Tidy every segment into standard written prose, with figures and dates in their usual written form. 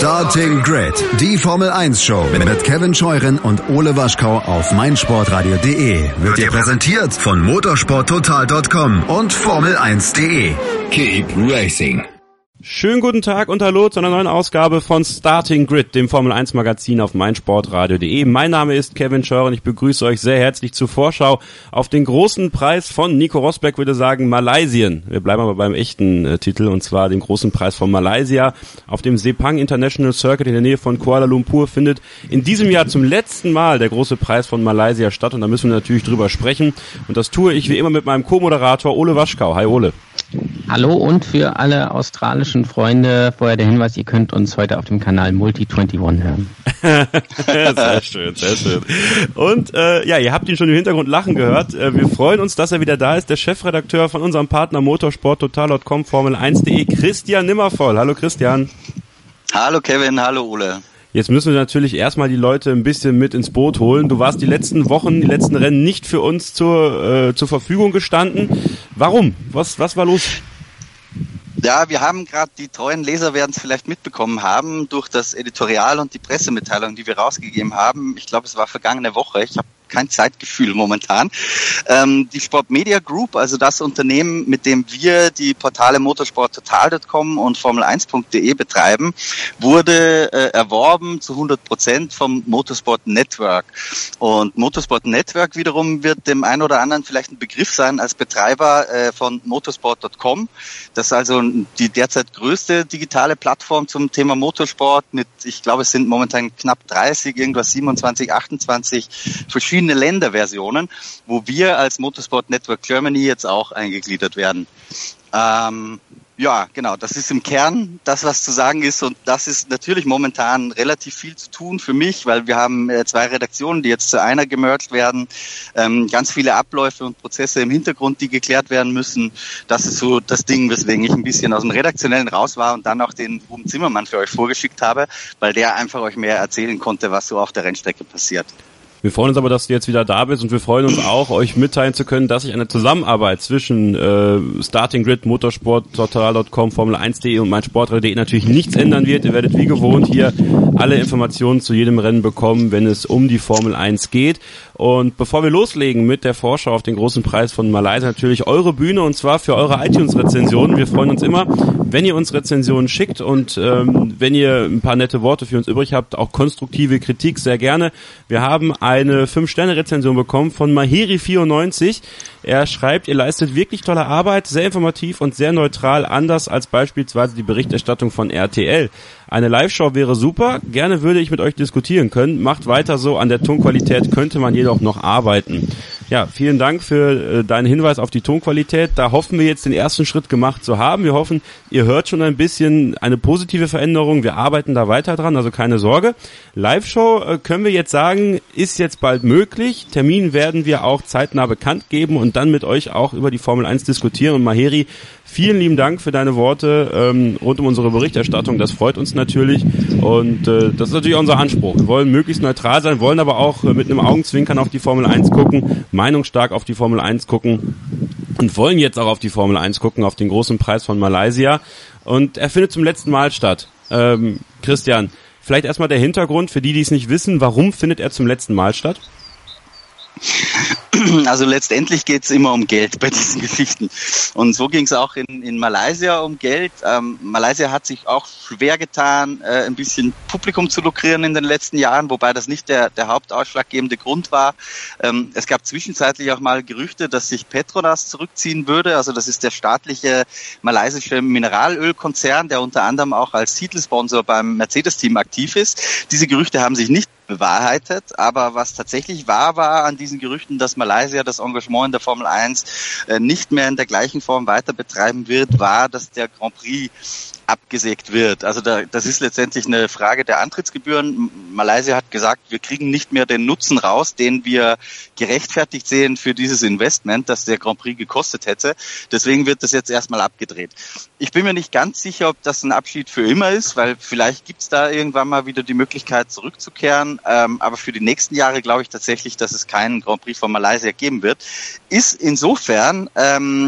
Starting Grid, die Formel 1 Show mit Kevin Scheuren und Ole Waschkau auf meinsportradio.de wird dir präsentiert von motorsporttotal.com und Formel1.de. Keep racing. Schönen guten Tag und hallo zu einer neuen Ausgabe von Starting Grid, dem Formel 1 Magazin auf meinsportradio.de. Mein Name ist Kevin Scheuren, ich begrüße euch sehr herzlich zur Vorschau auf den großen Preis von Nico Rosberg, würde sagen Malaysien. Wir bleiben aber beim echten Titel, und zwar den großen Preis von Malaysia. Auf dem Sepang International Circuit in der Nähe von Kuala Lumpur findet in diesem Jahr zum letzten Mal der große Preis von Malaysia statt, und da müssen wir natürlich drüber sprechen, und das tue ich wie immer mit meinem Co-Moderator Ole Waschkau. Hi Ole. Hallo, und für alle australischen Freunde vorher der Hinweis, ihr könnt uns heute auf dem Kanal Multi21 hören. Sehr schön, sehr schön. Und ihr habt ihn schon im Hintergrund lachen gehört. Wir freuen uns, dass er wieder da ist, der Chefredakteur von unserem Partner motorsporttotal.com, Formel1.de, Christian Nimmervoll. Hallo Christian. Hallo Kevin, hallo Ole. Jetzt müssen wir natürlich erstmal die Leute ein bisschen mit ins Boot holen. Du warst die letzten Wochen, die letzten Rennen nicht für uns zur Verfügung gestanden. Warum? Was war los? Ja, wir haben gerade, die treuen Leser werden es vielleicht mitbekommen haben, durch das Editorial und die Pressemitteilung, die wir rausgegeben haben. Ich glaube, es war vergangene Woche. Ich habe kein Zeitgefühl momentan. Die Sport Media Group, also das Unternehmen, mit dem wir die Portale motorsporttotal.com und Formel1.de betreiben, wurde erworben zu 100% vom Motorsport Network. Und Motorsport Network wiederum wird dem einen oder anderen vielleicht ein Begriff sein als Betreiber von motorsport.com. Das ist also die derzeit größte digitale Plattform zum Thema Motorsport mit, ich glaube, es sind momentan knapp 30, irgendwas 27, 28 verschiedene Länderversionen, wo wir als Motorsport Network Germany jetzt auch eingegliedert werden. Ja, genau, das ist im Kern das, was zu sagen ist, und das ist natürlich momentan relativ viel zu tun für mich, weil wir haben 2 Redaktionen, die jetzt zu einer gemerged werden, ganz viele Abläufe und Prozesse im Hintergrund, die geklärt werden müssen. Das ist so das Ding, weswegen ich ein bisschen aus dem Redaktionellen raus war und dann auch den Ruben Zimmermann für euch vorgeschickt habe, weil der einfach euch mehr erzählen konnte, was so auf der Rennstrecke passiert. Wir freuen uns aber, dass du jetzt wieder da bist, und wir freuen uns auch, euch mitteilen zu können, dass sich eine Zusammenarbeit zwischen Starting Grid, motorsporttotal.com, Formel1.de und meinsportradio.de natürlich nichts ändern wird. Ihr werdet wie gewohnt hier alle Informationen zu jedem Rennen bekommen, wenn es um die Formel 1 geht. Und bevor wir loslegen mit der Vorschau auf den großen Preis von Malaysia, natürlich eure Bühne, und zwar für eure iTunes-Rezensionen. Wir freuen uns immer, wenn ihr uns Rezensionen schickt, und wenn ihr ein paar nette Worte für uns übrig habt, auch konstruktive Kritik, sehr gerne. Wir haben eine 5-Sterne-Rezension bekommen von Maheri94. Er schreibt, ihr leistet wirklich tolle Arbeit, sehr informativ und sehr neutral, anders als beispielsweise die Berichterstattung von RTL. Eine Live-Show wäre super, gerne würde ich mit euch diskutieren können. Macht weiter so, an der Tonqualität könnte man jedoch noch arbeiten. Ja, vielen Dank für deinen Hinweis auf die Tonqualität. Da hoffen wir jetzt den ersten Schritt gemacht zu haben. Wir hoffen, ihr hört schon ein bisschen eine positive Veränderung. Wir arbeiten da weiter dran, also keine Sorge. Live-Show können wir jetzt sagen, ist jetzt bald möglich. Termin werden wir auch zeitnah bekannt geben und dann mit euch auch über die Formel 1 diskutieren. Und Maheri, vielen lieben Dank für deine Worte rund um unsere Berichterstattung. Das freut uns natürlich, und das ist natürlich unser Anspruch. Wir wollen möglichst neutral sein, wollen aber auch mit einem Augenzwinkern auf die Formel 1 gucken, meinungsstark auf die Formel 1 gucken, und wollen jetzt auch auf die Formel 1 gucken, auf den großen Preis von Malaysia. Und er findet zum letzten Mal statt. Christian, vielleicht erstmal der Hintergrund für die es nicht wissen. Warum findet er zum letzten Mal statt? Also letztendlich geht's immer um Geld bei diesen Geschichten. Und so ging's auch in Malaysia um Geld. Malaysia hat sich auch schwer getan, ein bisschen Publikum zu lukrieren in den letzten Jahren, wobei das nicht der hauptausschlaggebende Grund war. Es gab zwischenzeitlich auch mal Gerüchte, dass sich Petronas zurückziehen würde. Also das ist der staatliche malaysische Mineralölkonzern, der unter anderem auch als Titelsponsor beim Mercedes-Team aktiv ist. Diese Gerüchte haben sich nicht bewahrheitet, aber was tatsächlich wahr war an diesen Gerüchten, dass Malaysia das Engagement in der Formel 1 nicht mehr in der gleichen Form weiter betreiben wird, war, dass der Grand Prix abgesägt wird. Also das ist letztendlich eine Frage der Antrittsgebühren. Malaysia hat gesagt, wir kriegen nicht mehr den Nutzen raus, den wir gerechtfertigt sehen für dieses Investment, das der Grand Prix gekostet hätte. Deswegen wird das jetzt erstmal abgedreht. Ich bin mir nicht ganz sicher, ob das ein Abschied für immer ist, weil vielleicht gibt's da irgendwann mal wieder die Möglichkeit zurückzukehren. Aber für die nächsten Jahre glaube ich tatsächlich, dass es keinen Grand Prix von Malaysia geben wird. Ist insofern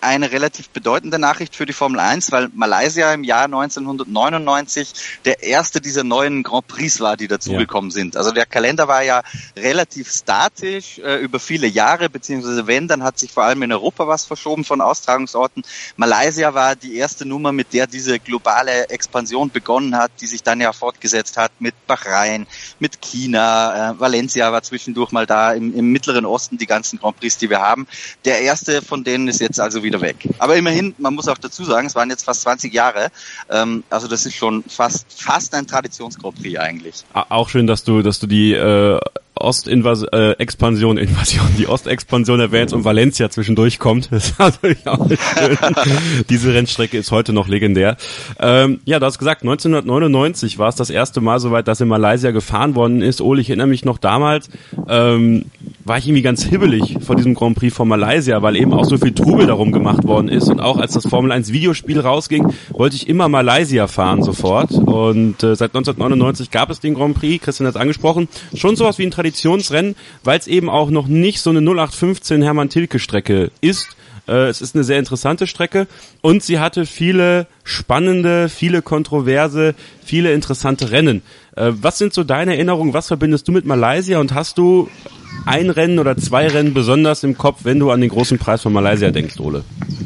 eine relativ bedeutende Nachricht für die Formel 1, weil Malaysia im Jahr 1999 der erste dieser neuen Grand Prix war, die dazugekommen sind. Also der Kalender war ja relativ statisch über viele Jahre, beziehungsweise wenn, dann hat sich vor allem in Europa was verschoben von Austragungsorten. Malaysia war die erste Nummer, mit der diese globale Expansion begonnen hat, die sich dann ja fortgesetzt hat mit Bahrain, mit China, Valencia war zwischendurch mal da, im Mittleren Osten die ganzen Grand Prix, die wir haben. Der erste von denen ist jetzt also wieder weg. Aber immerhin, man muss auch dazu sagen, es waren jetzt fast 20 Jahre. Also das ist schon fast ein Traditions-Grand Prix eigentlich. Auch schön, dass du die Ostexpansion erwähnst und Valencia zwischendurch kommt. Das ist natürlich auch schön. Diese Rennstrecke ist heute noch legendär. Ja, du hast gesagt, 1999 war es das erste Mal soweit, dass in Malaysia gefahren worden ist. Ole, ich erinnere mich noch damals, war ich irgendwie ganz hibbelig vor diesem Grand Prix von Malaysia, weil eben auch so viel Trubel darum gemacht worden ist. Und auch als das Formel 1 Videospiel rausging, wollte ich immer Malaysia fahren sofort. Und seit 1999 gab es den Grand Prix, Christian hat es angesprochen, schon sowas wie ein Traditionsrennen, weil es eben auch noch nicht so eine 0815 Hermann-Tilke-Strecke ist. Es ist eine sehr interessante Strecke und sie hatte viele spannende, viele kontroverse, viele interessante Rennen. Was sind so deine Erinnerungen? Was verbindest du mit Malaysia und hast du ein Rennen oder zwei Rennen besonders im Kopf, wenn du an den großen Preis von Malaysia denkst, Ole?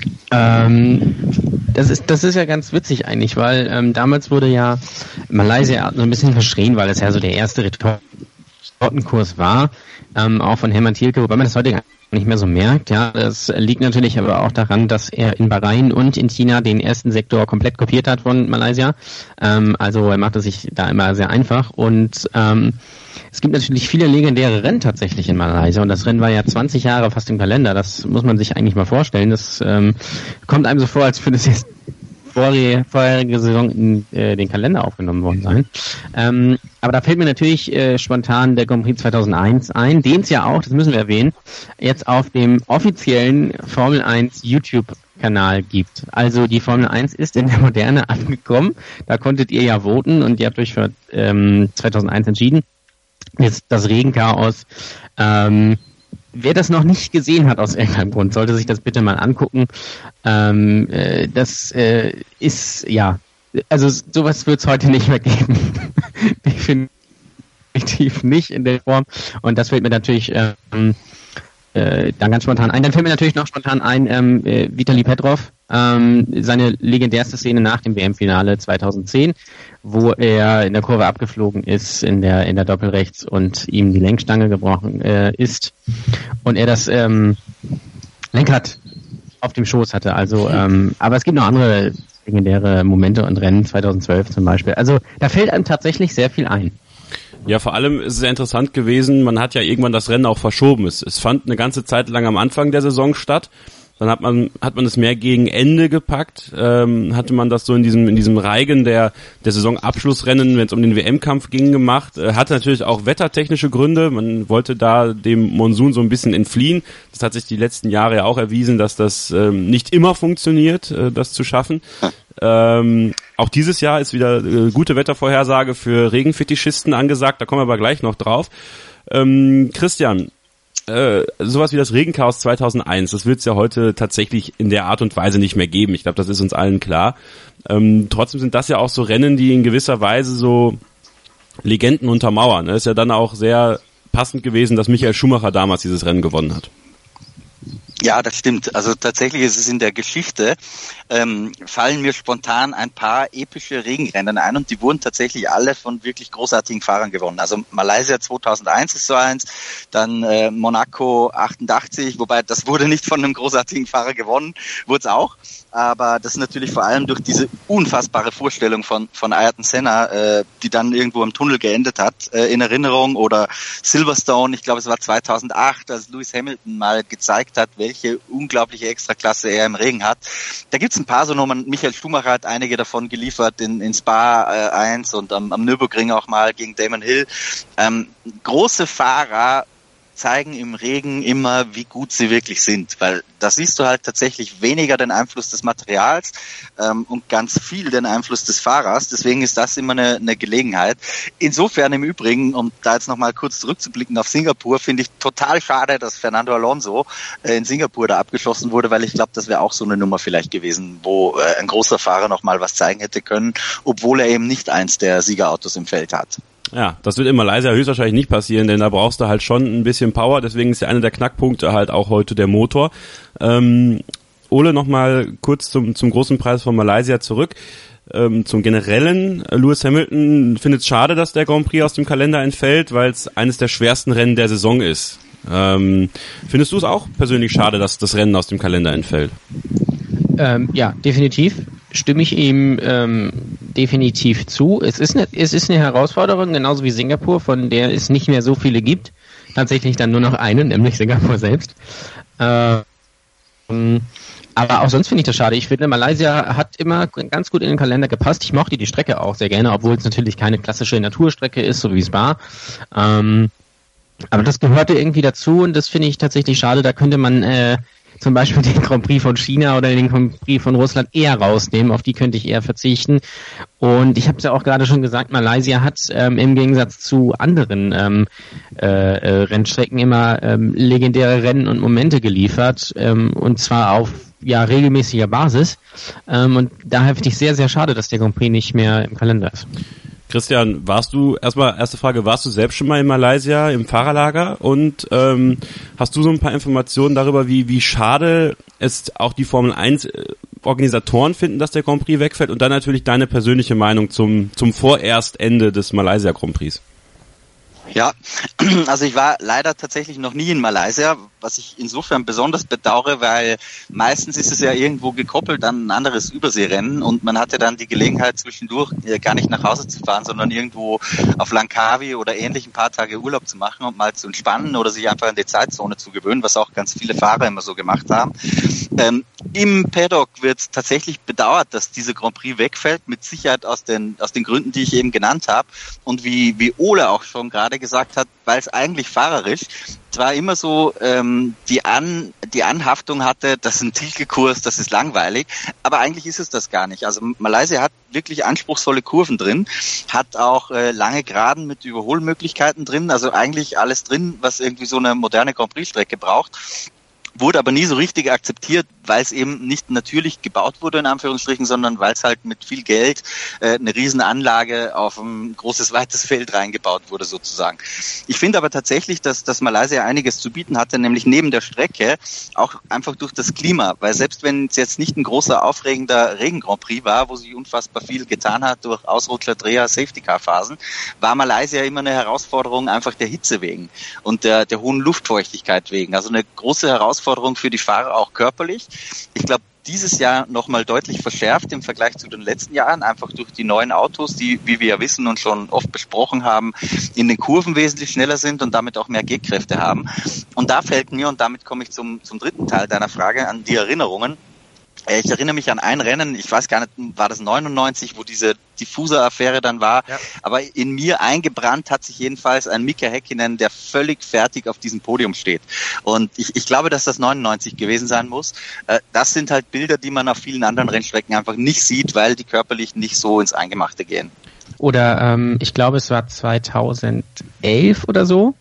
Das ist ja ganz witzig eigentlich, weil damals wurde ja Malaysia so ein bisschen verschrien, weil es ja so der erste Retortenkurs war, auch von Hermann Tilke, wobei man das heute nicht mehr so merkt. Ja, das liegt natürlich aber auch daran, dass er in Bahrain und in China den ersten Sektor komplett kopiert hat von Malaysia. Also er macht es sich da immer sehr einfach und es gibt natürlich viele legendäre Rennen tatsächlich in Malaysia und das Rennen war ja 20 Jahre fast im Kalender. Das muss man sich eigentlich mal vorstellen. Das kommt einem so vor, als würde es jetzt vorherige Saison in den Kalender aufgenommen worden sein. Aber da fällt mir natürlich spontan der Grand Prix 2001 ein, den es ja auch, das müssen wir erwähnen, jetzt auf dem offiziellen Formel 1 YouTube-Kanal gibt. Also die Formel 1 ist in der Moderne angekommen. Da konntet ihr ja voten und ihr habt euch für 2001 entschieden. Jetzt das Regenchaos. Wer das noch nicht gesehen hat aus irgendeinem Grund, sollte sich das bitte mal angucken. Das ist, ja, also sowas wird es heute nicht mehr geben. Definitiv nicht in der Form. Und das fällt mir natürlich dann ganz spontan ein. Dann fällt mir natürlich noch spontan ein, Vitali Petrov, seine legendärste Szene nach dem WM-Finale 2010, wo er in der Kurve abgeflogen ist in der Doppelrechts und ihm die Lenkstange gebrochen ist und er das Lenkrad auf dem Schoß hatte. Also, aber es gibt noch andere legendäre Momente und Rennen, 2012 zum Beispiel. Also da fällt einem tatsächlich sehr viel ein. Ja, vor allem ist es sehr interessant gewesen, man hat ja irgendwann das Rennen auch verschoben. Es fand eine ganze Zeit lang am Anfang der Saison statt. Dann hat man es mehr gegen Ende gepackt, hatte man das so in diesem Reigen der Saisonabschlussrennen, wenn es um den WM-Kampf ging, gemacht. Hatte natürlich auch wettertechnische Gründe, man wollte da dem Monsun so ein bisschen entfliehen. Das hat sich die letzten Jahre ja auch erwiesen, dass das nicht immer funktioniert, das zu schaffen. Auch dieses Jahr ist wieder gute Wettervorhersage für Regenfetischisten angesagt, da kommen wir aber gleich noch drauf. Christian, sowas wie das Regenchaos 2001, das wird es ja heute tatsächlich in der Art und Weise nicht mehr geben. Ich glaube, das ist uns allen klar. Trotzdem sind das ja auch so Rennen, die in gewisser Weise so Legenden untermauern. Es ist ja dann auch sehr passend gewesen, dass Michael Schumacher damals dieses Rennen gewonnen hat. Ja, das stimmt. Also tatsächlich ist es in der Geschichte, fallen mir spontan ein paar epische Regenrennen ein und die wurden tatsächlich alle von wirklich großartigen Fahrern gewonnen. Also Malaysia 2001 ist so eins, dann Monaco 88, wobei das wurde nicht von einem großartigen Fahrer gewonnen, wurde es auch. Aber das ist natürlich vor allem durch diese unfassbare Vorstellung von Ayrton Senna, die dann irgendwo im Tunnel geendet hat, in Erinnerung. Oder Silverstone, ich glaube es war 2008, als Lewis Hamilton mal gezeigt hat, welche unglaubliche Extraklasse er im Regen hat. Da gibt's ein paar so Nummern. Michael Schumacher hat einige davon geliefert in Spa 1 und am Nürburgring auch mal gegen Damon Hill. Große Fahrer zeigen im Regen immer, wie gut sie wirklich sind, weil da siehst du halt tatsächlich weniger den Einfluss des Materials und ganz viel den Einfluss des Fahrers. Deswegen ist das immer eine Gelegenheit. Insofern im Übrigen, um da jetzt nochmal kurz zurückzublicken auf Singapur, finde ich total schade, dass Fernando Alonso in Singapur da abgeschossen wurde, weil ich glaube, das wäre auch so eine Nummer vielleicht gewesen, wo ein großer Fahrer nochmal was zeigen hätte können, obwohl er eben nicht eins der Siegerautos im Feld hat. Ja, das wird in Malaysia höchstwahrscheinlich nicht passieren, denn da brauchst du halt schon ein bisschen Power, deswegen ist ja einer der Knackpunkte halt auch heute der Motor. Ole, nochmal kurz zum großen Preis von Malaysia zurück. Zum generellen, Lewis Hamilton findet es schade, dass der Grand Prix aus dem Kalender entfällt, weil es eines der schwersten Rennen der Saison ist. Findest du es auch persönlich schade, dass das Rennen aus dem Kalender entfällt? Ja, definitiv. Stimme ich ihm definitiv zu. Es ist eine Herausforderung, genauso wie Singapur, von der es nicht mehr so viele gibt. Tatsächlich dann nur noch eine, nämlich Singapur selbst. Aber auch sonst finde ich das schade. Ich finde, Malaysia hat immer ganz gut in den Kalender gepasst. Ich mochte die Strecke auch sehr gerne, obwohl es natürlich keine klassische Naturstrecke ist, so wie es war. Aber das gehörte irgendwie dazu und das finde ich tatsächlich schade. Da könnte man zum Beispiel den Grand Prix von China oder den Grand Prix von Russland eher rausnehmen. Auf die könnte ich eher verzichten. Und ich habe es ja auch gerade schon gesagt, Malaysia hat im Gegensatz zu anderen Rennstrecken immer legendäre Rennen und Momente geliefert. Und zwar auf regelmäßiger Basis. Und daher finde ich sehr, sehr schade, dass der Grand Prix nicht mehr im Kalender ist. Christian, erste Frage, warst du selbst schon mal in Malaysia im Fahrerlager und hast du so ein paar Informationen darüber, wie schade es auch die Formel 1 Organisatoren finden, dass der Grand Prix wegfällt und dann natürlich deine persönliche Meinung zum vorerst Ende des Malaysia Grand Prix? Ja, also ich war leider tatsächlich noch nie in Malaysia, was ich insofern besonders bedauere, weil meistens ist es ja irgendwo gekoppelt an ein anderes Überseerennen und man hatte dann die Gelegenheit zwischendurch gar nicht nach Hause zu fahren, sondern irgendwo auf Langkawi oder ähnlich ein paar Tage Urlaub zu machen und mal zu entspannen oder sich einfach an die Zeitzone zu gewöhnen, was auch ganz viele Fahrer immer so gemacht haben. Im Paddock wird tatsächlich bedauert, dass dieser Grand Prix wegfällt, mit Sicherheit aus den Gründen, die ich eben genannt habe und wie Ole auch schon gerade gesagt hat, weil es eigentlich fahrerisch zwar immer so die Anhaftung hatte, das ist ein Titelkurs, das ist langweilig, aber eigentlich ist es das gar nicht. Also Malaysia hat wirklich anspruchsvolle Kurven drin, hat auch lange Geraden mit Überholmöglichkeiten drin, also eigentlich alles drin, was irgendwie so eine moderne Grand Prix-Strecke braucht. Wurde aber nie so richtig akzeptiert, weil es eben nicht natürlich gebaut wurde, in Anführungsstrichen, sondern weil es halt mit viel Geld eine Riesenanlage auf ein großes, weites Feld reingebaut wurde, sozusagen. Ich finde aber tatsächlich, dass Malaysia einiges zu bieten hatte, nämlich neben der Strecke auch einfach durch das Klima, weil selbst wenn es jetzt nicht ein großer, aufregender Regen-Grand Prix war, wo sich unfassbar viel getan hat durch Ausrutscher, Dreher, Safety-Car-Phasen, war Malaysia immer eine Herausforderung einfach der Hitze wegen und der hohen Luftfeuchtigkeit wegen. Also eine große Herausforderung für die Fahrer auch körperlich. Ich glaube, dieses Jahr nochmal deutlich verschärft im Vergleich zu den letzten Jahren, einfach durch die neuen Autos, die, wie wir ja wissen und schon oft besprochen haben, in den Kurven wesentlich schneller sind und damit auch mehr Gehkräfte haben. Und da fällt mir, und damit komme ich zum dritten Teil deiner Frage, an die Erinnerungen. Ich erinnere mich an ein Rennen, ich weiß gar nicht, war das 99, wo diese Diffuser-Affäre dann war, ja. Aber in mir eingebrannt hat sich jedenfalls ein Mika Häkkinen, der völlig fertig auf diesem Podium steht. Und ich glaube, dass das 99 gewesen sein muss. Das sind halt Bilder, die man auf vielen anderen Rennstrecken einfach nicht sieht, weil die körperlich nicht so ins Eingemachte gehen. Oder ich glaube, es war 2011 oder so,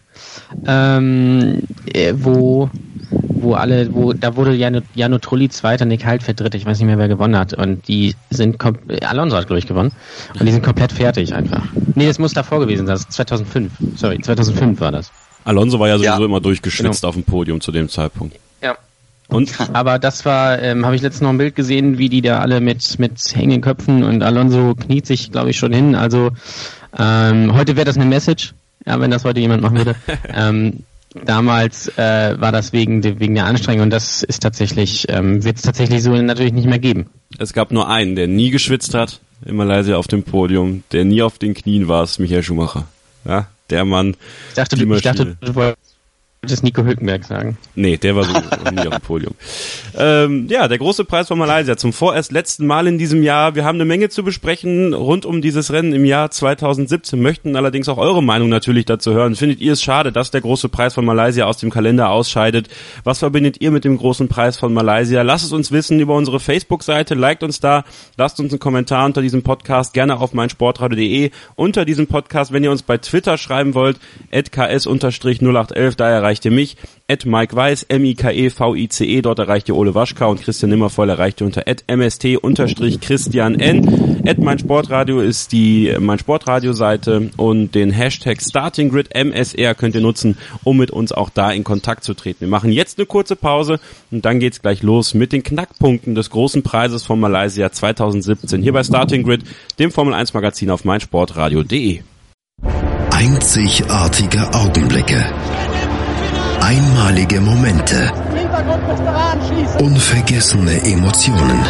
da wurde Jarno Trulli Zweiter, Nick Heidfeld Dritter, ich weiß nicht mehr, wer gewonnen hat. Und die sind, Alonso hat, glaube ich, gewonnen. Und die sind komplett fertig einfach. Nee, das muss davor gewesen sein, das ist 2005 war das. Alonso war ja sowieso immer durchgeschwitzt auf dem Podium zu dem Zeitpunkt. Ja. Und? Aber das war, habe ich letztens noch ein Bild gesehen, wie die da alle mit hängenden Köpfen und Alonso kniet sich, glaube ich, schon hin. Also heute wäre das eine Message, ja, wenn das heute jemand machen würde. Damals war das wegen der Anstrengung und das ist tatsächlich, wird es tatsächlich so natürlich nicht mehr geben. Es gab nur einen, der nie geschwitzt hat in Malaysia auf dem Podium, der nie auf den Knien war, ist Michael Schumacher. Ja, der Mann. Ich dachte, du wolltest das Nico Hülkenberg sagen. Nee, der war sowieso nie auf dem Podium. Der große Preis von Malaysia zum vorerst letzten Mal in diesem Jahr. Wir haben eine Menge zu besprechen rund um dieses Rennen im Jahr 2017, möchten allerdings auch eure Meinung natürlich dazu hören. Findet ihr es schade, dass der große Preis von Malaysia aus dem Kalender ausscheidet? Was verbindet ihr mit dem großen Preis von Malaysia? Lasst es uns wissen über unsere Facebook-Seite, liked uns da, lasst uns einen Kommentar unter diesem Podcast, gerne auf meinsportradio.de, unter diesem Podcast, wenn ihr uns bei Twitter schreiben wollt, @ks_0811, da erreicht ihr mich, @MikeWeiss, MikeVice, dort erreicht ihr Ole Waschkau und Christian Nimmervoll erreicht ihr unter @mst_christian N. @meinsportradio ist die Meinsportradio-Seite und den Hashtag StartingGrid MSR könnt ihr nutzen, um mit uns auch da in Kontakt zu treten. Wir machen jetzt eine kurze Pause und dann geht's gleich los mit den Knackpunkten des großen Preises von Malaysia 2017 hier bei Starting Grid, dem Formel 1 Magazin auf meinsportradio.de. Einzigartige Augenblicke. Einmalige Momente. Unvergessene Emotionen.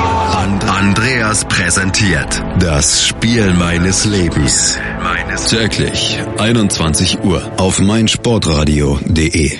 Andreas präsentiert das Spiel meines Lebens. Täglich 21 Uhr auf meinsportradio.de.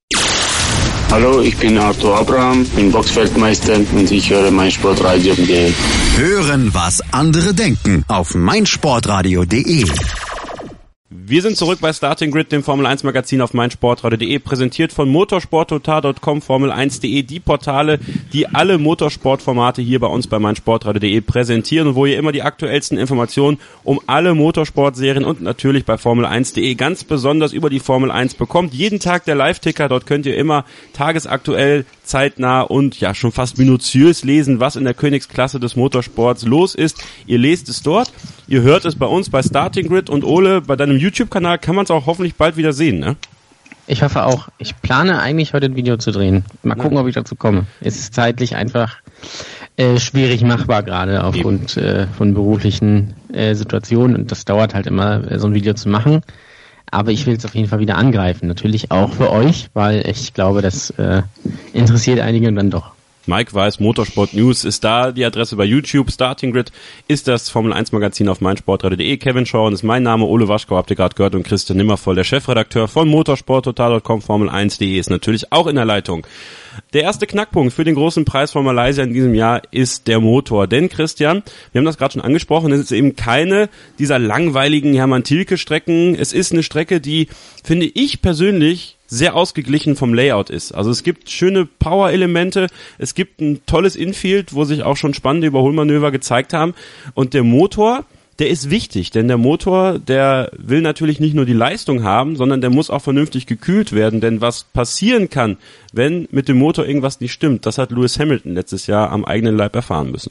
Hallo, ich bin Arthur Abraham, bin Boxfeldmeister und ich höre meinsportradio.de. Hören, was andere denken auf meinsportradio.de. Wir sind zurück bei Starting Grid, dem Formel 1 Magazin auf meinsportradio.de, präsentiert von motorsporttotal.com, Formel1.de, die Portale, die alle Motorsportformate hier bei uns bei meinsportradio.de präsentieren und wo ihr immer die aktuellsten Informationen um alle Motorsportserien und natürlich bei Formel1.de ganz besonders über die Formel 1 bekommt. Jeden Tag der Live-Ticker, dort könnt ihr immer tagesaktuell, zeitnah und ja schon fast minutiös lesen, was in der Königsklasse des Motorsports los ist. Ihr lest es dort, ihr hört es bei uns bei Starting Grid und Ole, bei deinem YouTube-Kanal kann man es auch hoffentlich bald wieder sehen, ne? Ich hoffe auch. Ich plane eigentlich heute ein Video zu drehen. Mal gucken, ob ich dazu komme. Es ist zeitlich einfach schwierig machbar gerade aufgrund von beruflichen Situationen und das dauert halt immer, so ein Video zu machen. Aber ich will es auf jeden Fall wieder angreifen. Natürlich auch für euch, weil ich glaube, das interessiert einige dann doch. Mike Weiss, Motorsport News ist da, die Adresse bei YouTube. Starting Grid ist das Formel 1 Magazin auf meinsportradio.de. Kevin Schauern ist mein Name, Ole Waschkau habt ihr gerade gehört und Christian Nimmervoll, der Chefredakteur von motorsporttotal.com, Formel1.de ist natürlich auch in der Leitung. Der erste Knackpunkt für den großen Preis von Malaysia in diesem Jahr ist der Motor. Denn Christian, wir haben das gerade schon angesprochen, es ist eben keine dieser langweiligen Hermann-Tilke-Strecken. Es ist eine Strecke, die, finde ich persönlich, sehr ausgeglichen vom Layout ist. Also es gibt schöne Power-Elemente, es gibt ein tolles Infield, wo sich auch schon spannende Überholmanöver gezeigt haben. Und der Motor, der ist wichtig, denn der Motor, der will natürlich nicht nur die Leistung haben, sondern der muss auch vernünftig gekühlt werden. Denn was passieren kann, wenn mit dem Motor irgendwas nicht stimmt, das hat Lewis Hamilton letztes Jahr am eigenen Leib erfahren müssen.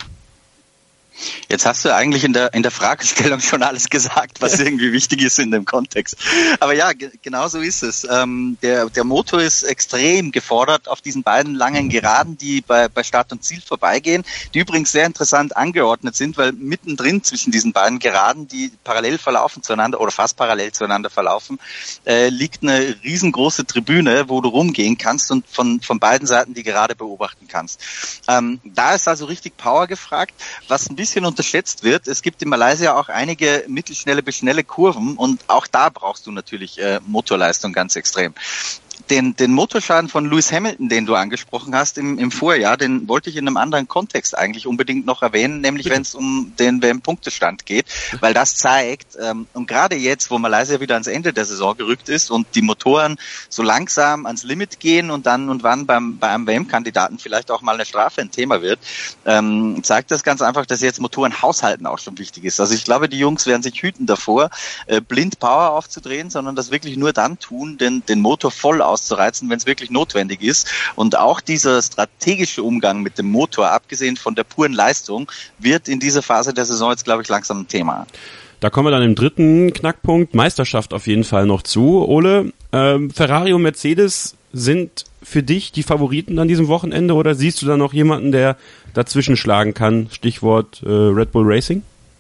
Jetzt hast du eigentlich in der Fragestellung schon alles gesagt, was irgendwie wichtig ist in dem Kontext. Aber ja, genau so ist es. Der Motor ist extrem gefordert auf diesen beiden langen Geraden, die bei Start und Ziel vorbeigehen, die übrigens sehr interessant angeordnet sind, weil mittendrin zwischen diesen beiden Geraden, die parallel verlaufen zueinander oder fast parallel zueinander verlaufen, liegt eine riesengroße Tribüne, wo du rumgehen kannst und von beiden Seiten die Gerade beobachten kannst. Da ist also richtig Power gefragt, was ein bisschen unterschätzt wird. Es gibt in Malaysia auch einige mittelschnelle bis schnelle Kurven und auch da brauchst du natürlich Motorleistung ganz extrem. Den Motorschaden von Lewis Hamilton, den du angesprochen hast im Vorjahr, den wollte ich in einem anderen Kontext eigentlich unbedingt noch erwähnen, nämlich wenn es um den WM-Punktestand geht, weil das zeigt, und gerade jetzt, wo Malaysia wieder ans Ende der Saison gerückt ist und die Motoren so langsam ans Limit gehen und dann und wann bei einem WM-Kandidaten vielleicht auch mal eine Strafe ein Thema wird, zeigt das ganz einfach, dass jetzt Motoren haushalten auch schon wichtig ist. Also ich glaube, die Jungs werden sich hüten davor, blind Power aufzudrehen, sondern das wirklich nur dann tun, den Motor voll auszureizen, wenn es wirklich notwendig ist. Und auch dieser strategische Umgang mit dem Motor, abgesehen von der puren Leistung, wird in dieser Phase der Saison jetzt, glaube ich, langsam ein Thema. Da kommen wir dann im dritten Knackpunkt, Meisterschaft auf jeden Fall noch zu. Ole, Ferrari und Mercedes sind für dich die Favoriten an diesem Wochenende oder siehst du da noch jemanden, der dazwischen schlagen kann? Stichwort Red Bull Racing?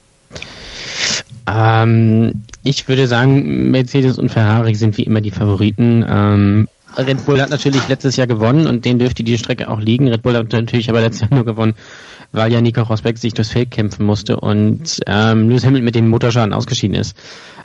Ich würde sagen, Mercedes und Ferrari sind wie immer die Favoriten. Red Bull hat natürlich letztes Jahr gewonnen und denen dürfte die Strecke auch liegen. Red Bull hat natürlich aber letztes Jahr nur gewonnen, weil ja Nico Rosberg sich durchs Feld kämpfen musste und Lewis Hamilton mit dem Motorschaden ausgeschieden ist.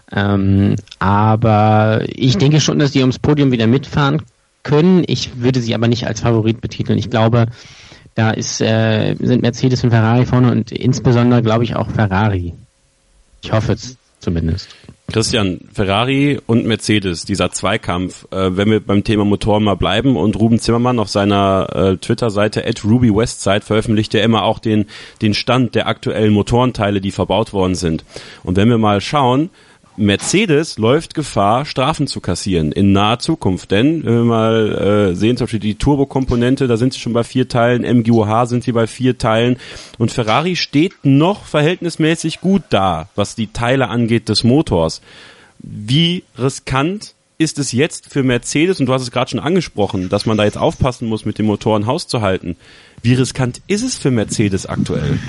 Aber ich denke schon, dass die ums Podium wieder mitfahren können. Ich würde sie aber nicht als Favorit betiteln. Ich glaube, da sind Mercedes und Ferrari vorne und insbesondere, glaube ich, auch Ferrari. Ich hoffe es zumindest. Christian, Ferrari und Mercedes, dieser Zweikampf, wenn wir beim Thema Motoren mal bleiben, und Ruben Zimmermann auf seiner Twitter-Seite @RubyWestside veröffentlicht ja immer auch den Stand der aktuellen Motorenteile, die verbaut worden sind. Und wenn wir mal schauen, Mercedes läuft Gefahr, Strafen zu kassieren in naher Zukunft, denn wenn wir mal sehen, zum Beispiel die Turbokomponente, da sind sie schon bei 4 Teilen, MGUH sind sie bei 4 Teilen und Ferrari steht noch verhältnismäßig gut da, was die Teile angeht des Motors. Wie riskant ist es jetzt für Mercedes, und du hast es gerade schon angesprochen, dass man da jetzt aufpassen muss, mit dem Motoren Haus zu halten. Wie riskant ist es für Mercedes aktuell?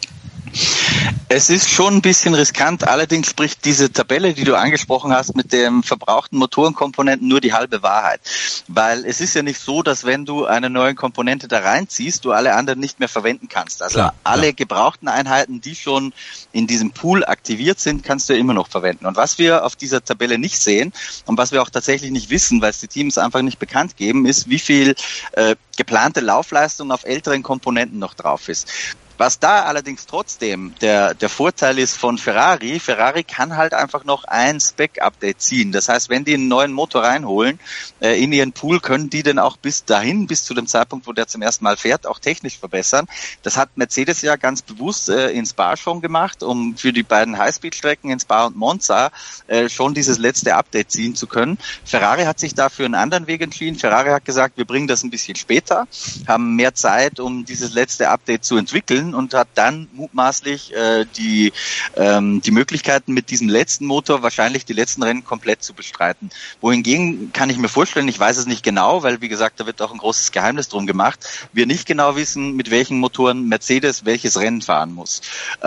Es ist schon ein bisschen riskant, allerdings spricht diese Tabelle, die du angesprochen hast, mit dem verbrauchten Motorenkomponenten nur die halbe Wahrheit. Weil es ist ja nicht so, dass wenn du eine neue Komponente da reinziehst, du alle anderen nicht mehr verwenden kannst. Also klar, alle gebrauchten Einheiten, die schon in diesem Pool aktiviert sind, kannst du ja immer noch verwenden. Und was wir auf dieser Tabelle nicht sehen und was wir auch tatsächlich nicht wissen, weil es die Teams einfach nicht bekannt geben, ist, wie viel geplante Laufleistung auf älteren Komponenten noch drauf ist. Was da allerdings trotzdem der Vorteil ist von Ferrari kann halt einfach noch ein Spec-Update ziehen. Das heißt, wenn die einen neuen Motor reinholen in ihren Pool, können die den auch bis zu dem Zeitpunkt, wo der zum ersten Mal fährt, auch technisch verbessern. Das hat Mercedes ja ganz bewusst in Spa schon gemacht, um für die beiden Highspeed-Strecken in Spa und Monza schon dieses letzte Update ziehen zu können. Ferrari hat sich dafür einen anderen Weg entschieden. Ferrari hat gesagt, wir bringen das ein bisschen später, haben mehr Zeit, um dieses letzte Update zu entwickeln, und hat dann mutmaßlich die Möglichkeiten, mit diesem letzten Motor wahrscheinlich die letzten Rennen komplett zu bestreiten. Wohingegen kann ich mir vorstellen, ich weiß es nicht genau, weil wie gesagt, da wird auch ein großes Geheimnis drum gemacht, wir nicht genau wissen, mit welchen Motoren Mercedes welches Rennen fahren muss.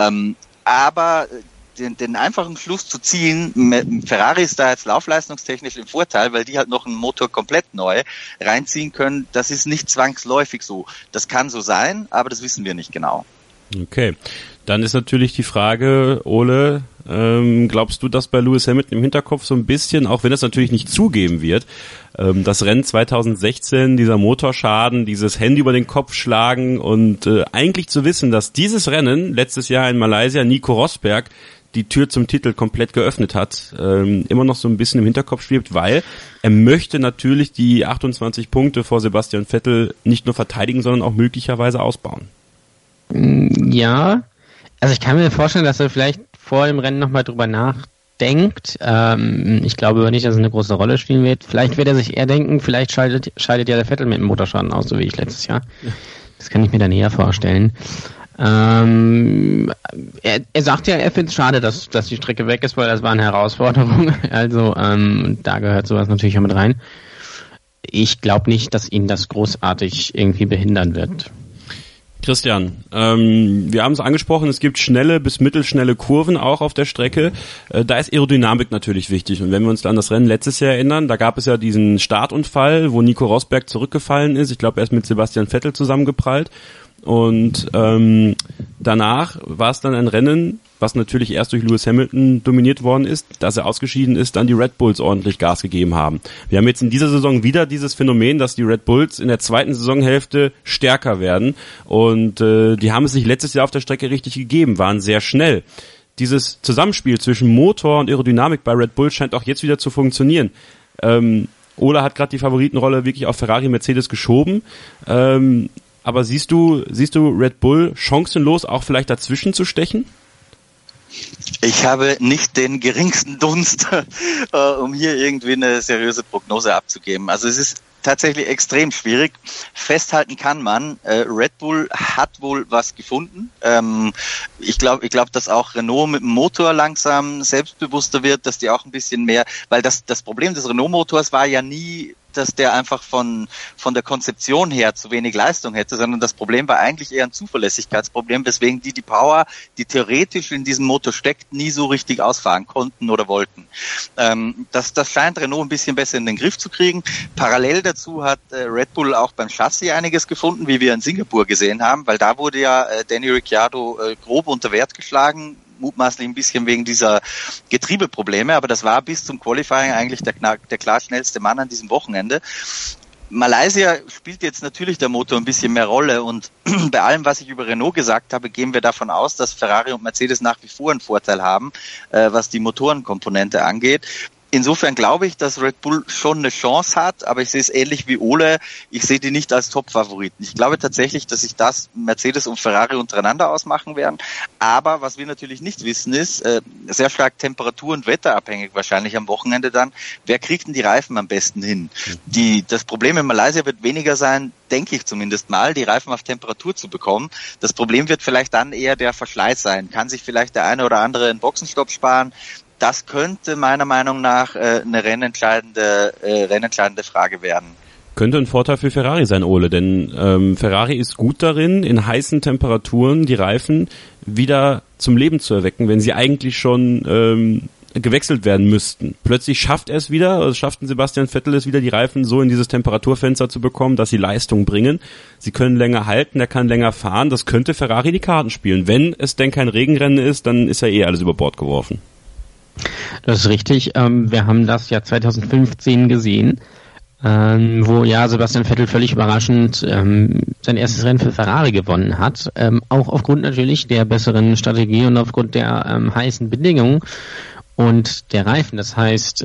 Aber den einfachen Schluss zu ziehen, Ferrari ist da jetzt laufleistungstechnisch im Vorteil, weil die halt noch einen Motor komplett neu reinziehen können, das ist nicht zwangsläufig so. Das kann so sein, aber das wissen wir nicht genau. Okay, dann ist natürlich die Frage, Ole, glaubst du, dass bei Lewis Hamilton im Hinterkopf so ein bisschen, auch wenn es natürlich nicht zugeben wird, das Rennen 2016, dieser Motorschaden, dieses Handy über den Kopf schlagen und eigentlich zu wissen, dass dieses Rennen letztes Jahr in Malaysia Nico Rosberg die Tür zum Titel komplett geöffnet hat, immer noch so ein bisschen im Hinterkopf schwebt, weil er möchte natürlich die 28 Punkte vor Sebastian Vettel nicht nur verteidigen, sondern auch möglicherweise ausbauen. Ja, also ich kann mir vorstellen, dass er vielleicht vor dem Rennen nochmal drüber nachdenkt. Ich glaube aber nicht, dass es eine große Rolle spielen wird. Vielleicht wird er sich eher denken, vielleicht scheidet ja der Vettel mit dem Motorschaden aus, so wie ich letztes Jahr. Das kann ich mir dann eher vorstellen. Er sagt ja, er findet es schade, dass die Strecke weg ist, weil das war eine Herausforderung. Also da gehört sowas natürlich auch mit rein. Ich glaube nicht, dass ihn das großartig irgendwie behindern wird. Christian, wir haben es angesprochen, es gibt schnelle bis mittelschnelle Kurven auch auf der Strecke. Da ist Aerodynamik natürlich wichtig. Und wenn wir uns dann an das Rennen letztes Jahr erinnern, da gab es ja diesen Startunfall, wo Nico Rosberg zurückgefallen ist. Ich glaube, er ist mit Sebastian Vettel zusammengeprallt. Und danach war es dann ein Rennen, was natürlich erst durch Lewis Hamilton dominiert worden ist, dass er ausgeschieden ist, dann die Red Bulls ordentlich Gas gegeben haben. Wir haben jetzt in dieser Saison wieder dieses Phänomen, dass die Red Bulls in der zweiten Saisonhälfte stärker werden und die haben es sich letztes Jahr auf der Strecke richtig gegeben, waren sehr schnell. Dieses Zusammenspiel zwischen Motor und Aerodynamik bei Red Bull scheint auch jetzt wieder zu funktionieren. Ola hat gerade die Favoritenrolle wirklich auf Ferrari, Mercedes geschoben. Aber siehst du Red Bull chancenlos auch vielleicht dazwischen zu stechen? Ich habe nicht den geringsten Dunst, um hier irgendwie eine seriöse Prognose abzugeben. Also es ist tatsächlich extrem schwierig. Festhalten kann man, Red Bull hat wohl was gefunden. Ich glaube, dass auch Renault mit dem Motor langsam selbstbewusster wird, dass die auch ein bisschen mehr, weil das Problem des Renault-Motors war ja nie dass der einfach von der Konzeption her zu wenig Leistung hätte, sondern das Problem war eigentlich eher ein Zuverlässigkeitsproblem, weswegen die Power, die theoretisch in diesem Motor steckt, nie so richtig ausfahren konnten oder wollten. Das scheint Renault ein bisschen besser in den Griff zu kriegen. Parallel dazu hat Red Bull auch beim Chassis einiges gefunden, wie wir in Singapur gesehen haben, weil da wurde ja Danny Ricciardo grob unter Wert geschlagen, mutmaßlich ein bisschen wegen dieser Getriebeprobleme, aber das war bis zum Qualifying eigentlich der klar schnellste Mann an diesem Wochenende. Malaysia spielt jetzt natürlich der Motor ein bisschen mehr Rolle und bei allem, was ich über Renault gesagt habe, gehen wir davon aus, dass Ferrari und Mercedes nach wie vor einen Vorteil haben, was die Motorenkomponente angeht. Insofern glaube ich, dass Red Bull schon eine Chance hat, aber ich sehe es ähnlich wie Ole. Ich sehe die nicht als Top-Favoriten. Ich glaube tatsächlich, dass sich das Mercedes und Ferrari untereinander ausmachen werden. Aber was wir natürlich nicht wissen ist, sehr stark temperatur- und wetterabhängig wahrscheinlich am Wochenende dann, wer kriegt denn die Reifen am besten hin? Das Problem in Malaysia wird weniger sein, denke ich zumindest mal, die Reifen auf Temperatur zu bekommen. Das Problem wird vielleicht dann eher der Verschleiß sein. Kann sich vielleicht der eine oder andere einen Boxenstopp sparen? Das könnte meiner Meinung nach eine rennentscheidende Frage werden. Könnte ein Vorteil für Ferrari sein, Ole, denn Ferrari ist gut darin, in heißen Temperaturen die Reifen wieder zum Leben zu erwecken, wenn sie eigentlich schon gewechselt werden müssten. Plötzlich schafften Sebastian Vettel es wieder, die Reifen so in dieses Temperaturfenster zu bekommen, dass sie Leistung bringen. Sie können länger halten, er kann länger fahren. Das könnte Ferrari die Karten spielen. Wenn es denn kein Regenrennen ist, dann ist ja alles über Bord geworfen. Das ist richtig. Wir haben das ja 2015 gesehen, wo ja Sebastian Vettel völlig überraschend sein erstes Rennen für Ferrari gewonnen hat. Auch aufgrund natürlich der besseren Strategie und aufgrund der heißen Bedingungen und der Reifen. Das heißt,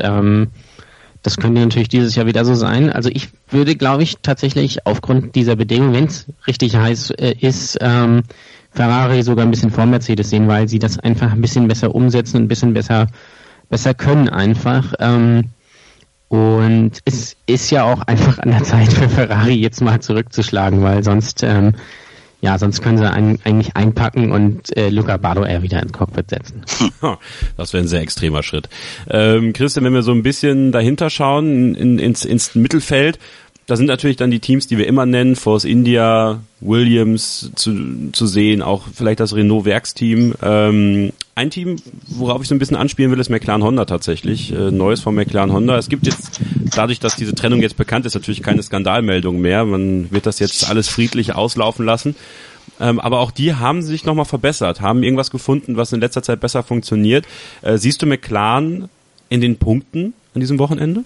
das könnte natürlich dieses Jahr wieder so sein. Also ich würde, glaube ich, tatsächlich aufgrund dieser Bedingungen, wenn es richtig heiß ist, Ferrari sogar ein bisschen vor Mercedes sehen, weil sie das einfach ein bisschen besser umsetzen und ein bisschen besser können einfach. Und es ist ja auch einfach an der Zeit für Ferrari jetzt mal zurückzuschlagen, weil sonst können sie eigentlich einpacken und Luca Badoer wieder ins Cockpit setzen. Das wäre ein sehr extremer Schritt. Christian, wenn wir so ein bisschen dahinter schauen, ins Mittelfeld, da sind natürlich dann die Teams, die wir immer nennen, Force India, Williams zu sehen, auch vielleicht das Renault-Werksteam. Ein Team, worauf ich so ein bisschen anspielen will, ist McLaren-Honda tatsächlich. Neues von McLaren-Honda. Es gibt jetzt, dadurch, dass diese Trennung jetzt bekannt ist, natürlich keine Skandalmeldung mehr. Man wird das jetzt alles friedlich auslaufen lassen. Aber auch die haben sich nochmal verbessert, haben irgendwas gefunden, was in letzter Zeit besser funktioniert. Siehst du McLaren in den Punkten an diesem Wochenende?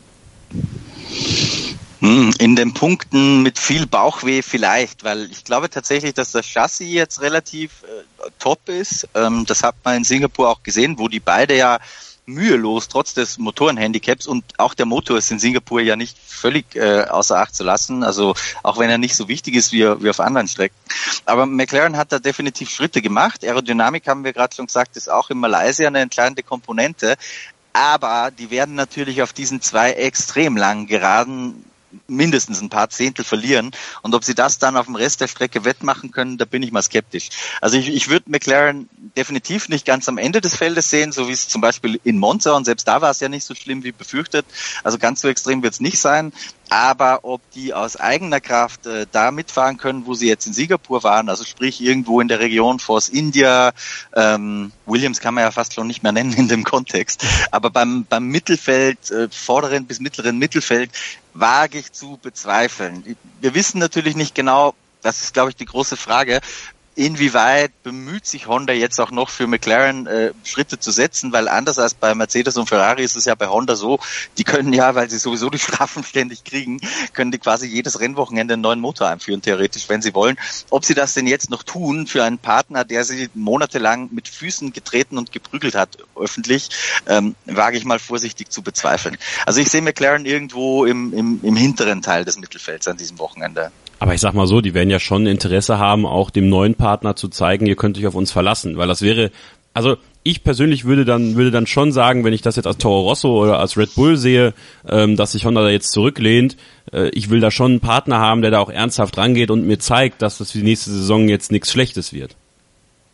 In den Punkten mit viel Bauchweh vielleicht, weil ich glaube tatsächlich, dass das Chassis jetzt relativ top ist. Das hat man in Singapur auch gesehen, wo die beide ja mühelos, trotz des Motorenhandicaps, und auch der Motor ist in Singapur ja nicht völlig außer Acht zu lassen, also auch wenn er nicht so wichtig ist wie auf anderen Strecken. Aber McLaren hat da definitiv Schritte gemacht. Aerodynamik, haben wir gerade schon gesagt, ist auch in Malaysia eine entscheidende Komponente. Aber die werden natürlich auf diesen zwei extrem langen Geraden mindestens ein paar Zehntel verlieren. Und ob sie das dann auf dem Rest der Strecke wettmachen können, da bin ich mal skeptisch. Also ich würde McLaren definitiv nicht ganz am Ende des Feldes sehen, so wie es zum Beispiel in Monza, und selbst da war es ja nicht so schlimm wie befürchtet. Also ganz so extrem wird es nicht sein. Aber ob die aus eigener Kraft da mitfahren können, wo sie jetzt in Singapur waren, also sprich irgendwo in der Region Force India, Williams kann man ja fast schon nicht mehr nennen in dem Kontext, aber beim Mittelfeld, vorderen bis mittleren Mittelfeld, wage ich zu bezweifeln. Wir wissen natürlich nicht genau, das ist, glaube ich, die große Frage, inwieweit bemüht sich Honda jetzt auch noch für McLaren Schritte zu setzen, weil anders als bei Mercedes und Ferrari ist es ja bei Honda so, die können ja, weil sie sowieso die Strafen ständig kriegen, können die quasi jedes Rennwochenende einen neuen Motor einführen, theoretisch, wenn sie wollen. Ob sie das denn jetzt noch tun für einen Partner, der sie monatelang mit Füßen getreten und geprügelt hat, öffentlich, wage ich mal vorsichtig zu bezweifeln. Also ich sehe McLaren irgendwo im hinteren Teil des Mittelfelds an diesem Wochenende. Aber ich sag mal so, die werden ja schon Interesse haben, auch dem neuen Partner zu zeigen, ihr könnt euch auf uns verlassen, weil das wäre, also ich persönlich würde dann schon sagen, wenn ich das jetzt als Toro Rosso oder als Red Bull sehe, dass sich Honda da jetzt zurücklehnt, ich will da schon einen Partner haben, der da auch ernsthaft rangeht und mir zeigt, dass das für die nächste Saison jetzt nichts Schlechtes wird.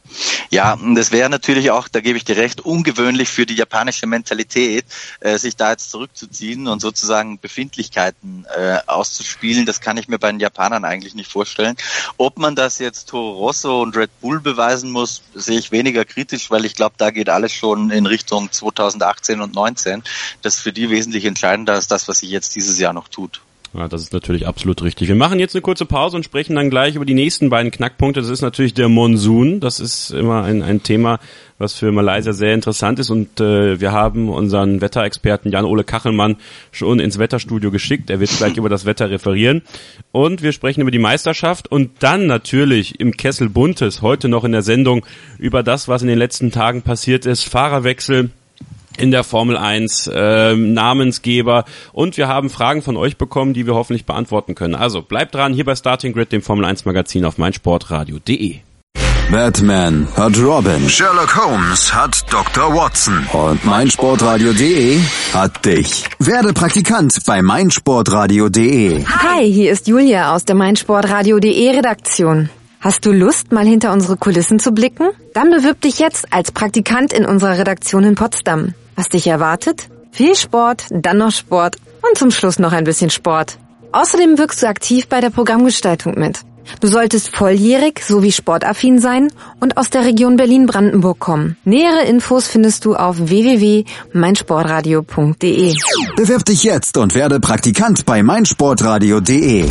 Ja, und das wäre natürlich auch, da gebe ich dir recht, ungewöhnlich für die japanische Mentalität, sich da jetzt zurückzuziehen und sozusagen Befindlichkeiten auszuspielen. Das kann ich mir bei den Japanern eigentlich nicht vorstellen. Ob man das jetzt Toro Rosso und Red Bull beweisen muss, sehe ich weniger kritisch, weil ich glaube, da geht alles schon in Richtung 2018 und 2019. Das ist für die wesentlich entscheidender als das, was sich jetzt dieses Jahr noch tut. Ja, das ist natürlich absolut richtig. Wir machen jetzt eine kurze Pause und sprechen dann gleich über die nächsten beiden Knackpunkte. Das ist natürlich der Monsun. Das ist immer ein Thema, was für Malaysia sehr interessant ist. Und wir haben unseren Wetterexperten Jan-Ole Kachelmann schon ins Wetterstudio geschickt. Er wird gleich über das Wetter referieren. Und wir sprechen über die Meisterschaft und dann natürlich im Kessel Buntes heute noch in der Sendung über das, was in den letzten Tagen passiert ist. Fahrerwechsel in der Formel 1, Namensgeber, und wir haben Fragen von euch bekommen, die wir hoffentlich beantworten können. Also bleibt dran, hier bei Starting Grid, dem Formel 1 Magazin auf meinsportradio.de. Batman hat Robin, Sherlock Holmes hat Dr. Watson und meinsportradio.de hat dich. Werde Praktikant bei meinsportradio.de. Hi, hier ist Julia aus der meinsportradio.de Redaktion. Hast du Lust, mal hinter unsere Kulissen zu blicken? Dann bewirb dich jetzt als Praktikant in unserer Redaktion in Potsdam. Was dich erwartet? Viel Sport, dann noch Sport und zum Schluss noch ein bisschen Sport. Außerdem wirkst du aktiv bei der Programmgestaltung mit. Du solltest volljährig sowie sportaffin sein und aus der Region Berlin-Brandenburg kommen. Nähere Infos findest du auf www.meinsportradio.de. Bewirb dich jetzt und werde Praktikant bei meinsportradio.de.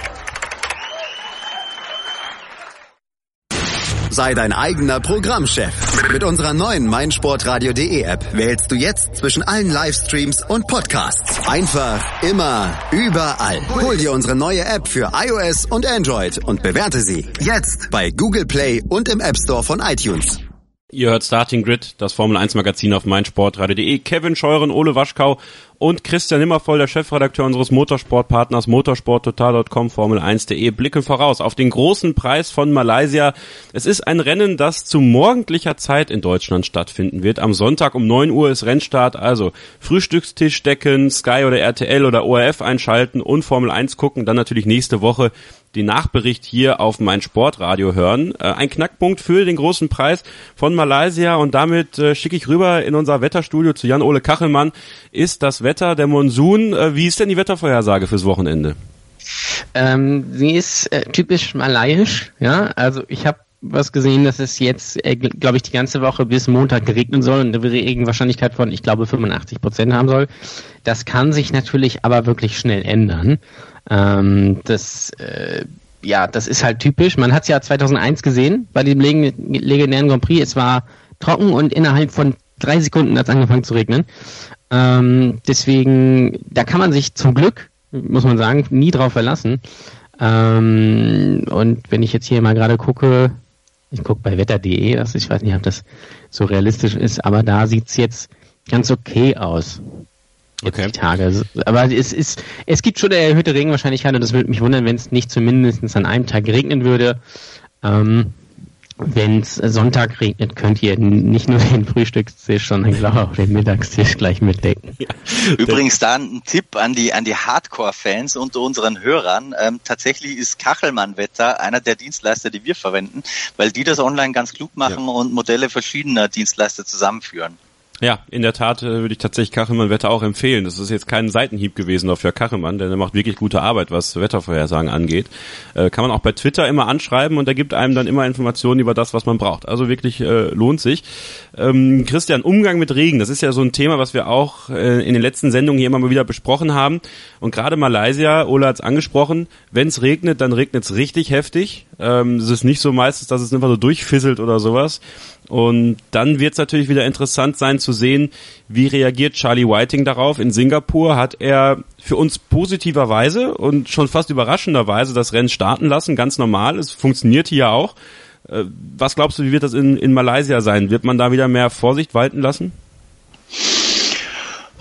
Sei dein eigener Programmchef. Mit unserer neuen meinsportradio.de App wählst du jetzt zwischen allen Livestreams und Podcasts. Einfach, immer, überall. Hol dir unsere neue App für iOS und Android und bewerte sie jetzt bei Google Play und im App Store von iTunes. Ihr hört Starting Grid, das Formel 1 Magazin auf meinsportradio.de. Kevin Scheuren, Ole Waschkau und Christian Nimmervoll, der Chefredakteur unseres Motorsportpartners motorsporttotal.com, Formel1.de, blicken voraus auf den großen Preis von Malaysia. Es ist ein Rennen, das zu morgendlicher Zeit in Deutschland stattfinden wird. Am Sonntag um 9 Uhr ist Rennstart, also Frühstückstisch decken, Sky oder RTL oder ORF einschalten und Formel 1 gucken. Dann natürlich nächste Woche den Nachbericht hier auf meinsportradio hören. Ein Knackpunkt für den großen Preis von Malaysia, und damit schicke ich rüber in unser Wetterstudio zu Jan-Ole Kachelmann. Ist das Wetter, der Monsun, wie ist denn die Wettervorhersage fürs Wochenende? Sie ist typisch malayisch, ja, also ich habe was gesehen, dass es jetzt, glaube ich, die ganze Woche bis Montag regnen soll und eine Regenwahrscheinlichkeit von, ich glaube, 85% haben soll. Das kann sich natürlich aber wirklich schnell ändern. Das ist halt typisch. Man hat es ja 2001 gesehen bei dem legendären Grand Prix. Es war trocken und innerhalb von 3 Sekunden hat es angefangen zu regnen. Deswegen, da kann man sich zum Glück, muss man sagen, nie drauf verlassen. Und wenn ich jetzt hier mal gerade gucke, ich gucke bei wetter.de, ich weiß nicht, ob das so realistisch ist, aber da sieht es jetzt ganz okay aus. Okay. Die Tage. Aber es gibt schon eine erhöhte Regenwahrscheinlichkeit, und das würde mich wundern, wenn es nicht zumindest an einem Tag regnen würde. Wenn es Sonntag regnet, könnt ihr nicht nur den Frühstückstisch, sondern glaube auch den Mittagstisch gleich mitdecken. Ja. Übrigens da ein Tipp an die Hardcore-Fans unter unseren Hörern. Tatsächlich ist Kachelmann-Wetter einer der Dienstleister, die wir verwenden, weil die das online ganz klug machen und Modelle verschiedener Dienstleister zusammenführen. Ja, in der Tat würde ich tatsächlich Kachelmann-Wetter auch empfehlen. Das ist jetzt kein Seitenhieb gewesen auf Jörg Kachelmann, denn er macht wirklich gute Arbeit, was Wettervorhersagen angeht. Kann man auch bei Twitter immer anschreiben, und er gibt einem dann immer Informationen über das, was man braucht. Also wirklich lohnt sich. Christian, Umgang mit Regen, das ist ja so ein Thema, was wir auch in den letzten Sendungen hier immer mal wieder besprochen haben. Und gerade Malaysia, Ola hat es angesprochen, wenn es regnet, dann regnet es richtig heftig. Es ist nicht so meistens, dass es einfach so durchfisselt oder sowas. Und dann wird es natürlich wieder interessant sein zu sehen, wie reagiert Charlie Whiting darauf. In Singapur hat er für uns positiverweise und schon fast überraschenderweise das Rennen starten lassen, ganz normal. Es funktioniert hier auch. Was glaubst du, wie wird das in Malaysia sein? Wird man da wieder mehr Vorsicht walten lassen?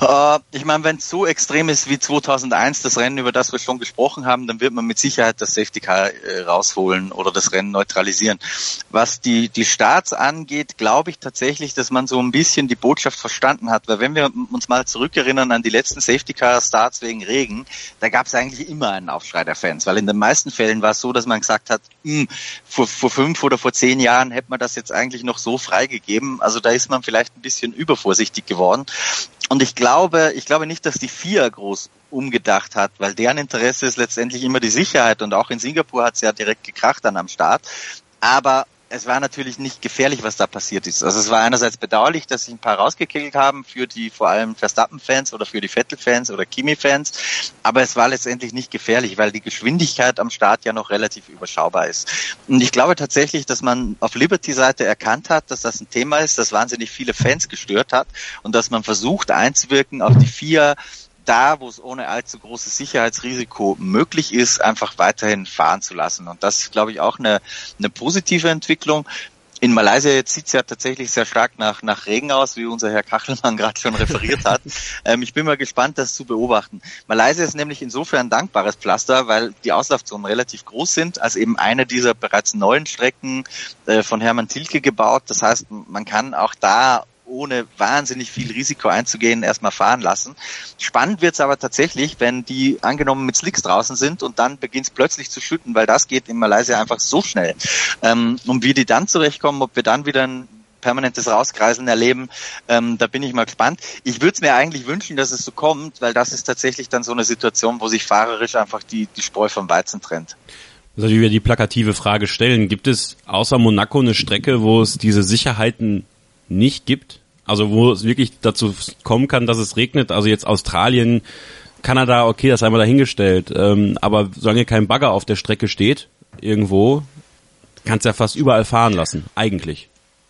Ich meine, wenn es so extrem ist wie 2001, das Rennen, über das wir schon gesprochen haben, dann wird man mit Sicherheit das Safety Car rausholen oder das Rennen neutralisieren. Was die Starts angeht, glaube ich tatsächlich, dass man so ein bisschen die Botschaft verstanden hat, weil wenn wir uns mal zurückerinnern an die letzten Safety Car Starts wegen Regen, da gab es eigentlich immer einen Aufschrei der Fans, weil in den meisten Fällen war es so, dass man gesagt hat, vor 5 oder vor 10 Jahren hätte man das jetzt eigentlich noch so freigegeben, also da ist man vielleicht ein bisschen übervorsichtig geworden. Und ich glaube nicht, dass die FIA groß umgedacht hat, weil deren Interesse ist letztendlich immer die Sicherheit und auch in Singapur hat es ja direkt gekracht dann am Start. Aber es war natürlich nicht gefährlich, was da passiert ist. Also es war einerseits bedauerlich, dass sich ein paar rausgekegelt haben für die vor allem Verstappen-Fans oder für die Vettel-Fans oder Kimi-Fans, aber es war letztendlich nicht gefährlich, weil die Geschwindigkeit am Start ja noch relativ überschaubar ist. Und ich glaube tatsächlich, dass man auf Liberty-Seite erkannt hat, dass das ein Thema ist, das wahnsinnig viele Fans gestört hat und dass man versucht einzuwirken auf die FIA, da, wo es ohne allzu großes Sicherheitsrisiko möglich ist, einfach weiterhin fahren zu lassen. Und das ist, glaube ich, auch eine positive Entwicklung. In Malaysia jetzt sieht es ja tatsächlich sehr stark nach Regen aus, wie unser Herr Kachelmann gerade schon referiert hat. Ich bin mal gespannt, das zu beobachten. Malaysia ist nämlich insofern ein dankbares Pflaster, weil die Auslaufzonen relativ groß sind, als eben eine dieser bereits neuen Strecken von Hermann Tilke gebaut. Das heißt, man kann auch da ohne wahnsinnig viel Risiko einzugehen, erstmal fahren lassen. Spannend wird's aber tatsächlich, wenn die angenommen mit Slicks draußen sind und dann beginnt's plötzlich zu schütten, weil das geht in Malaysia einfach so schnell. Und wie die dann zurechtkommen, ob wir dann wieder ein permanentes Rauskreiseln erleben, da bin ich mal gespannt. Ich würde es mir eigentlich wünschen, dass es so kommt, weil das ist tatsächlich dann so eine Situation, wo sich fahrerisch einfach die Spreu vom Weizen trennt. Also wie wir die plakative Frage stellen, gibt es außer Monaco eine Strecke, wo es diese Sicherheiten nicht gibt? Also wo es wirklich dazu kommen kann, dass es regnet, also jetzt Australien, Kanada, okay, das haben wir dahingestellt, aber solange kein Bagger auf der Strecke steht, irgendwo, kannst du ja fast überall fahren lassen, eigentlich.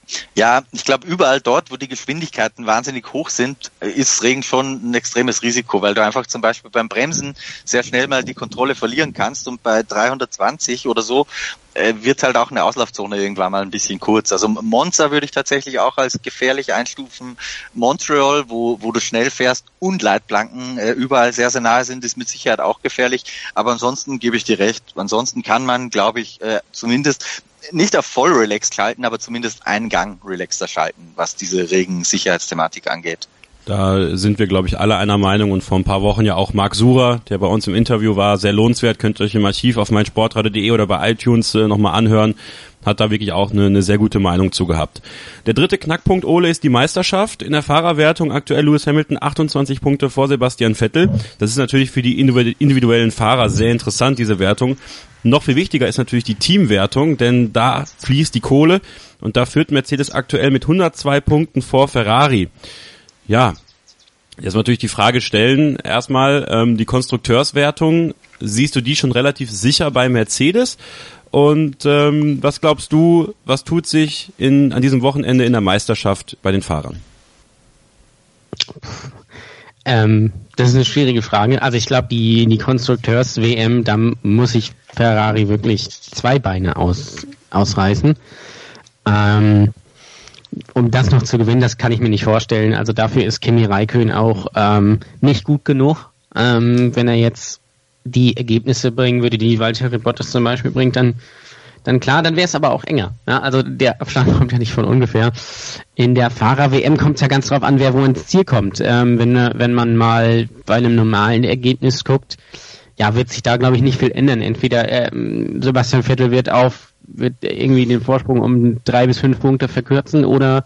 Ja, ich glaube, überall dort, wo die Geschwindigkeiten wahnsinnig hoch sind, ist Regen schon ein extremes Risiko, weil du einfach zum Beispiel beim Bremsen sehr schnell mal die Kontrolle verlieren kannst und bei 320 oder so wird halt auch eine Auslaufzone irgendwann mal ein bisschen kurz. Also Monza würde ich tatsächlich auch als gefährlich einstufen. Montreal, wo du schnell fährst und Leitplanken überall sehr, sehr nahe sind, ist mit Sicherheit auch gefährlich. Aber ansonsten gebe ich dir recht. Ansonsten kann man, glaube ich, zumindest nicht auf voll relaxed schalten, aber zumindest einen Gang relaxter schalten, was diese Regensicherheitsthematik angeht. Da sind wir, glaube ich, alle einer Meinung und vor ein paar Wochen ja auch Marc Surer, der bei uns im Interview war, sehr lohnenswert, könnt ihr euch im Archiv auf meinsportradio.de oder bei iTunes nochmal anhören, hat da wirklich auch eine sehr gute Meinung zu gehabt. Der dritte Knackpunkt, Ole, ist die Meisterschaft. In der Fahrerwertung aktuell Lewis Hamilton 28 Punkte vor Sebastian Vettel. Das ist natürlich für die individuellen Fahrer sehr interessant, diese Wertung. Noch viel wichtiger ist natürlich die Teamwertung, denn da fließt die Kohle und da führt Mercedes aktuell mit 102 Punkten vor Ferrari. Ja, jetzt natürlich die Frage stellen, erstmal die Konstrukteurswertung, siehst du die schon relativ sicher bei Mercedes? Und was glaubst du, was tut sich an diesem Wochenende in der Meisterschaft bei den Fahrern? Das ist eine schwierige Frage. Also ich glaube, die Konstrukteurs-WM, da muss sich Ferrari wirklich 2 Beine ausreißen. Um das noch zu gewinnen, das kann ich mir nicht vorstellen. Also dafür ist Kimi Räikkönen auch nicht gut genug. Wenn er jetzt die Ergebnisse bringen würde, die Valtteri Bottas zum Beispiel bringt, dann klar, dann wäre es aber auch enger. Ja, also der Abstand kommt ja nicht von ungefähr. In der Fahrer-WM kommt es ja ganz drauf an, wer wo ins Ziel kommt. Wenn man mal bei einem normalen Ergebnis guckt, ja, wird sich da, glaube ich, nicht viel ändern. Entweder Sebastian Vettel wird irgendwie den Vorsprung um 3 bis 5 Punkte verkürzen oder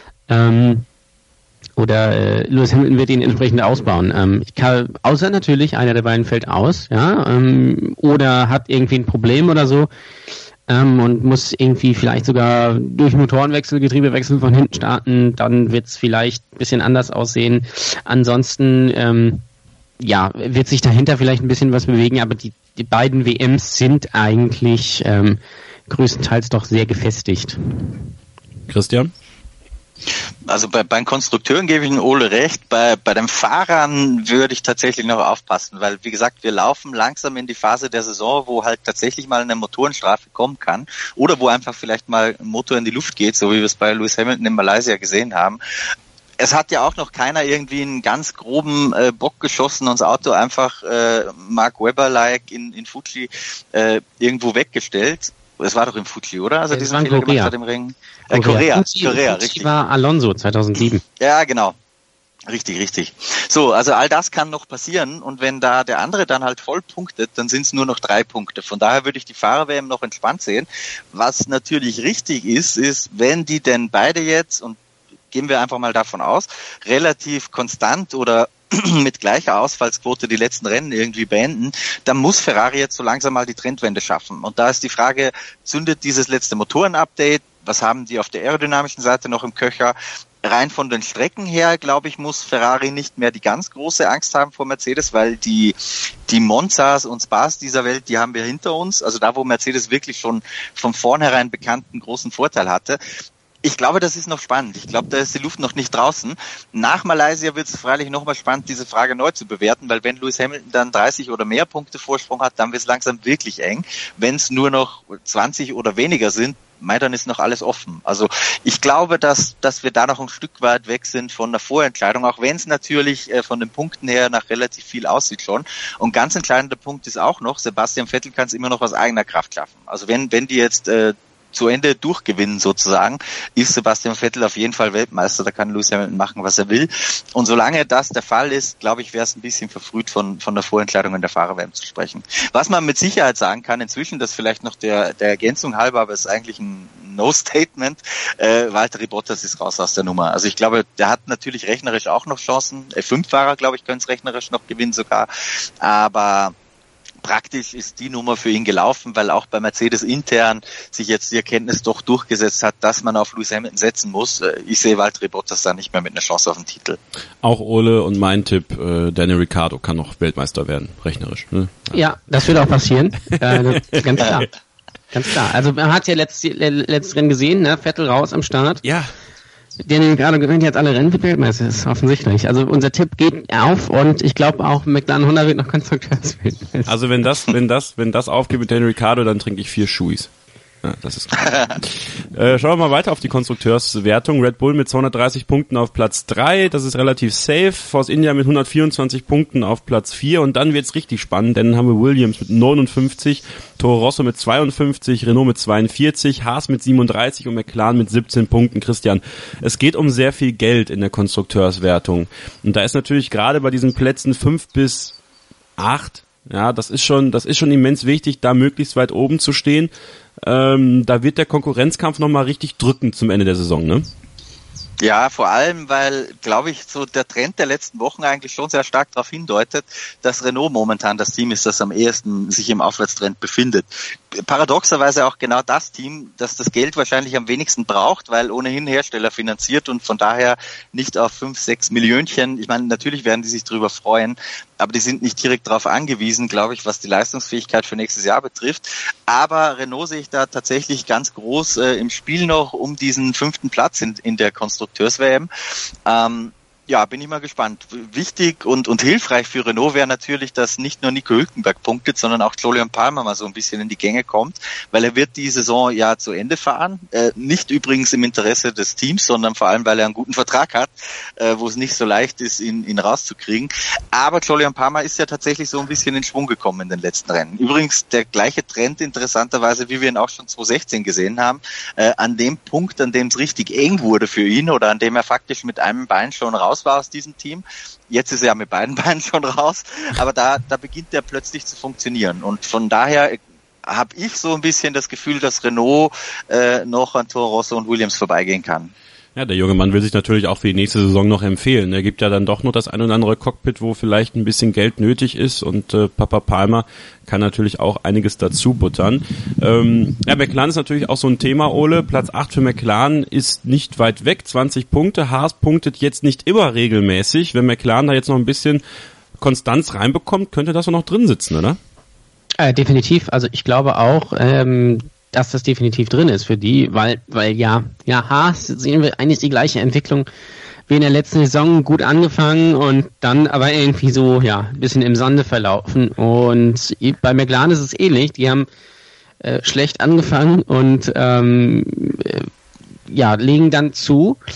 Lewis Hamilton wird ihn entsprechend ausbauen. Außer natürlich, einer der beiden fällt aus, ja, oder hat irgendwie ein Problem oder so und muss irgendwie vielleicht sogar durch Motorenwechsel, Getriebewechsel von hinten starten, dann wird es vielleicht ein bisschen anders aussehen. Ansonsten wird sich dahinter vielleicht ein bisschen was bewegen, aber die beiden WMs sind eigentlich größtenteils doch sehr gefestigt. Christian? Also bei den Konstrukteuren gebe ich den Ole recht, bei den Fahrern würde ich tatsächlich noch aufpassen, weil wie gesagt, wir laufen langsam in die Phase der Saison, wo halt tatsächlich mal eine Motorenstrafe kommen kann oder wo einfach vielleicht mal ein Motor in die Luft geht, so wie wir es bei Lewis Hamilton in Malaysia gesehen haben. es hat ja auch noch keiner irgendwie einen ganz groben Bock geschossen und das Auto einfach Mark Webber-like in Fuji irgendwo weggestellt. Es war doch im Fuji, oder? Also diesen Fehler gemacht hat im Ring. Korea, richtig. War Alonso 2007. Ja, genau. Richtig. So, also all das kann noch passieren und wenn da der andere dann halt voll punktet, dann sind es nur noch 3 Punkte. Von daher würde ich die Fahrer-WM noch entspannt sehen. Was natürlich richtig ist, wenn die denn beide jetzt, und gehen wir einfach mal davon aus, relativ konstant oder mit gleicher Ausfallsquote die letzten Rennen irgendwie beenden, dann muss Ferrari jetzt so langsam mal die Trendwende schaffen. Und da ist die Frage, zündet dieses letzte Motoren-Update? Was haben die auf der aerodynamischen Seite noch im Köcher? Rein von den Strecken her, glaube ich, muss Ferrari nicht mehr die ganz große Angst haben vor Mercedes, weil die Monzas und Spas dieser Welt, die haben wir hinter uns. Also da, wo Mercedes wirklich schon von vornherein bekannten großen Vorteil hatte. Ich glaube, das ist noch spannend. Ich glaube, da ist die Luft noch nicht draußen. Nach Malaysia wird es freilich nochmal spannend, diese Frage neu zu bewerten, weil wenn Lewis Hamilton dann 30 oder mehr Punkte Vorsprung hat, dann wird es langsam wirklich eng. Wenn es nur noch 20 oder weniger sind, dann ist noch alles offen. Also ich glaube, dass wir da noch ein Stück weit weg sind von der Vorentscheidung, auch wenn es natürlich von den Punkten her nach relativ viel aussieht schon. Und ganz entscheidender Punkt ist auch noch, Sebastian Vettel kann es immer noch aus eigener Kraft schaffen. Also wenn die jetzt zu Ende durchgewinnen sozusagen, ist Sebastian Vettel auf jeden Fall Weltmeister, da kann Lewis Hamilton machen, was er will. Und solange das der Fall ist, glaube ich, wäre es ein bisschen verfrüht von der Vorentscheidung in der Fahrer-WM zu sprechen. Was man mit Sicherheit sagen kann, inzwischen, das vielleicht noch der Ergänzung halber, aber es ist eigentlich ein No-Statement, Valtteri Bottas ist raus aus der Nummer. Also ich glaube, der hat natürlich rechnerisch auch noch Chancen, F5-Fahrer, glaube ich, können es rechnerisch noch gewinnen sogar, aber praktisch ist die Nummer für ihn gelaufen, weil auch bei Mercedes intern sich jetzt die Erkenntnis doch durchgesetzt hat, dass man auf Lewis Hamilton setzen muss. Ich sehe Valtteri Bottas da nicht mehr mit einer Chance auf den Titel. Auch Ole und mein Tipp, Daniel Ricciardo kann noch Weltmeister werden, rechnerisch. Ne? Ja, das wird auch passieren. Ganz klar. Ganz klar. Also man hat ja letztes Rennen gesehen, ne? Vettel raus am Start. Ja. Der gerade gewinnt jetzt alle Rennen, wird Weltmeister, ist offensichtlich. Also unser Tipp geht auf und ich glaube auch McLaren Honda wird noch Konstrukteursweltmeister. Also wenn das aufgeht mit Daniel Ricciardo, dann trinke ich 4 Schuis. Ja, das ist klar. Schauen wir mal weiter auf die Konstrukteurswertung. Red Bull mit 230 Punkten auf Platz 3, das ist relativ safe. Force India mit 124 Punkten auf Platz 4 und dann wird's richtig spannend, denn dann haben wir Williams mit 59, Toro Rosso mit 52, Renault mit 42, Haas mit 37 und McLaren mit 17 Punkten. Christian, es geht um sehr viel Geld in der Konstrukteurswertung und da ist natürlich gerade bei diesen Plätzen 5 bis 8, ja, das ist schon immens wichtig, da möglichst weit oben zu stehen. Da wird der Konkurrenzkampf nochmal richtig drückend zum Ende der Saison, ne? Ja, vor allem, weil, glaube ich, so der Trend der letzten Wochen eigentlich schon sehr stark darauf hindeutet, dass Renault momentan das Team ist, das am ehesten sich im Aufwärtstrend befindet. Paradoxerweise auch genau das Team, das das Geld wahrscheinlich am wenigsten braucht, weil ohnehin Hersteller finanziert und von daher nicht auf 5, 6 Millionchen. Ich meine, natürlich werden die sich drüber freuen, aber die sind nicht direkt darauf angewiesen, glaube ich, was die Leistungsfähigkeit für nächstes Jahr betrifft. Aber Renault sehe ich da tatsächlich ganz groß im Spiel noch um diesen 5. Platz in der Konstrukteurs-WM. Ja, bin ich mal gespannt. Wichtig und hilfreich für Renault wäre natürlich, dass nicht nur Nico Hülkenberg punktet, sondern auch Jolyon Palmer mal so ein bisschen in die Gänge kommt, weil er wird die Saison ja zu Ende fahren. Nicht übrigens im Interesse des Teams, sondern vor allem, weil er einen guten Vertrag hat, wo es nicht so leicht ist, ihn rauszukriegen. Aber Jolyon Palmer ist ja tatsächlich so ein bisschen in Schwung gekommen in den letzten Rennen. Übrigens der gleiche Trend interessanterweise, wie wir ihn auch schon 2016 gesehen haben, an dem Punkt, an dem es richtig eng wurde für ihn oder an dem er faktisch mit einem Bein schon raus war aus diesem Team. Jetzt ist er mit beiden Beinen schon raus, aber da beginnt er plötzlich zu funktionieren und von daher habe ich so ein bisschen das Gefühl, dass Renault noch an Toro Rosso und Williams vorbeigehen kann. Ja, der junge Mann will sich natürlich auch für die nächste Saison noch empfehlen. Er gibt ja dann doch noch das ein oder andere Cockpit, wo vielleicht ein bisschen Geld nötig ist und Papa Palmer kann natürlich auch einiges dazu buttern. Ja, McLaren ist natürlich auch so ein Thema, Ole. Platz 8 für McLaren ist nicht weit weg, 20 Punkte. Haas punktet jetzt nicht immer regelmäßig. Wenn McLaren da jetzt noch ein bisschen Konstanz reinbekommt, könnte das auch noch drin sitzen, oder? Definitiv. Also ich glaube auch, dass das definitiv drin ist für die, weil ja, Haas sehen wir eigentlich die gleiche Entwicklung wie in der letzten Saison, gut angefangen und dann aber irgendwie so, ja, ein bisschen im Sande verlaufen und bei McLaren ist es ähnlich, die haben schlecht angefangen und legen dann zu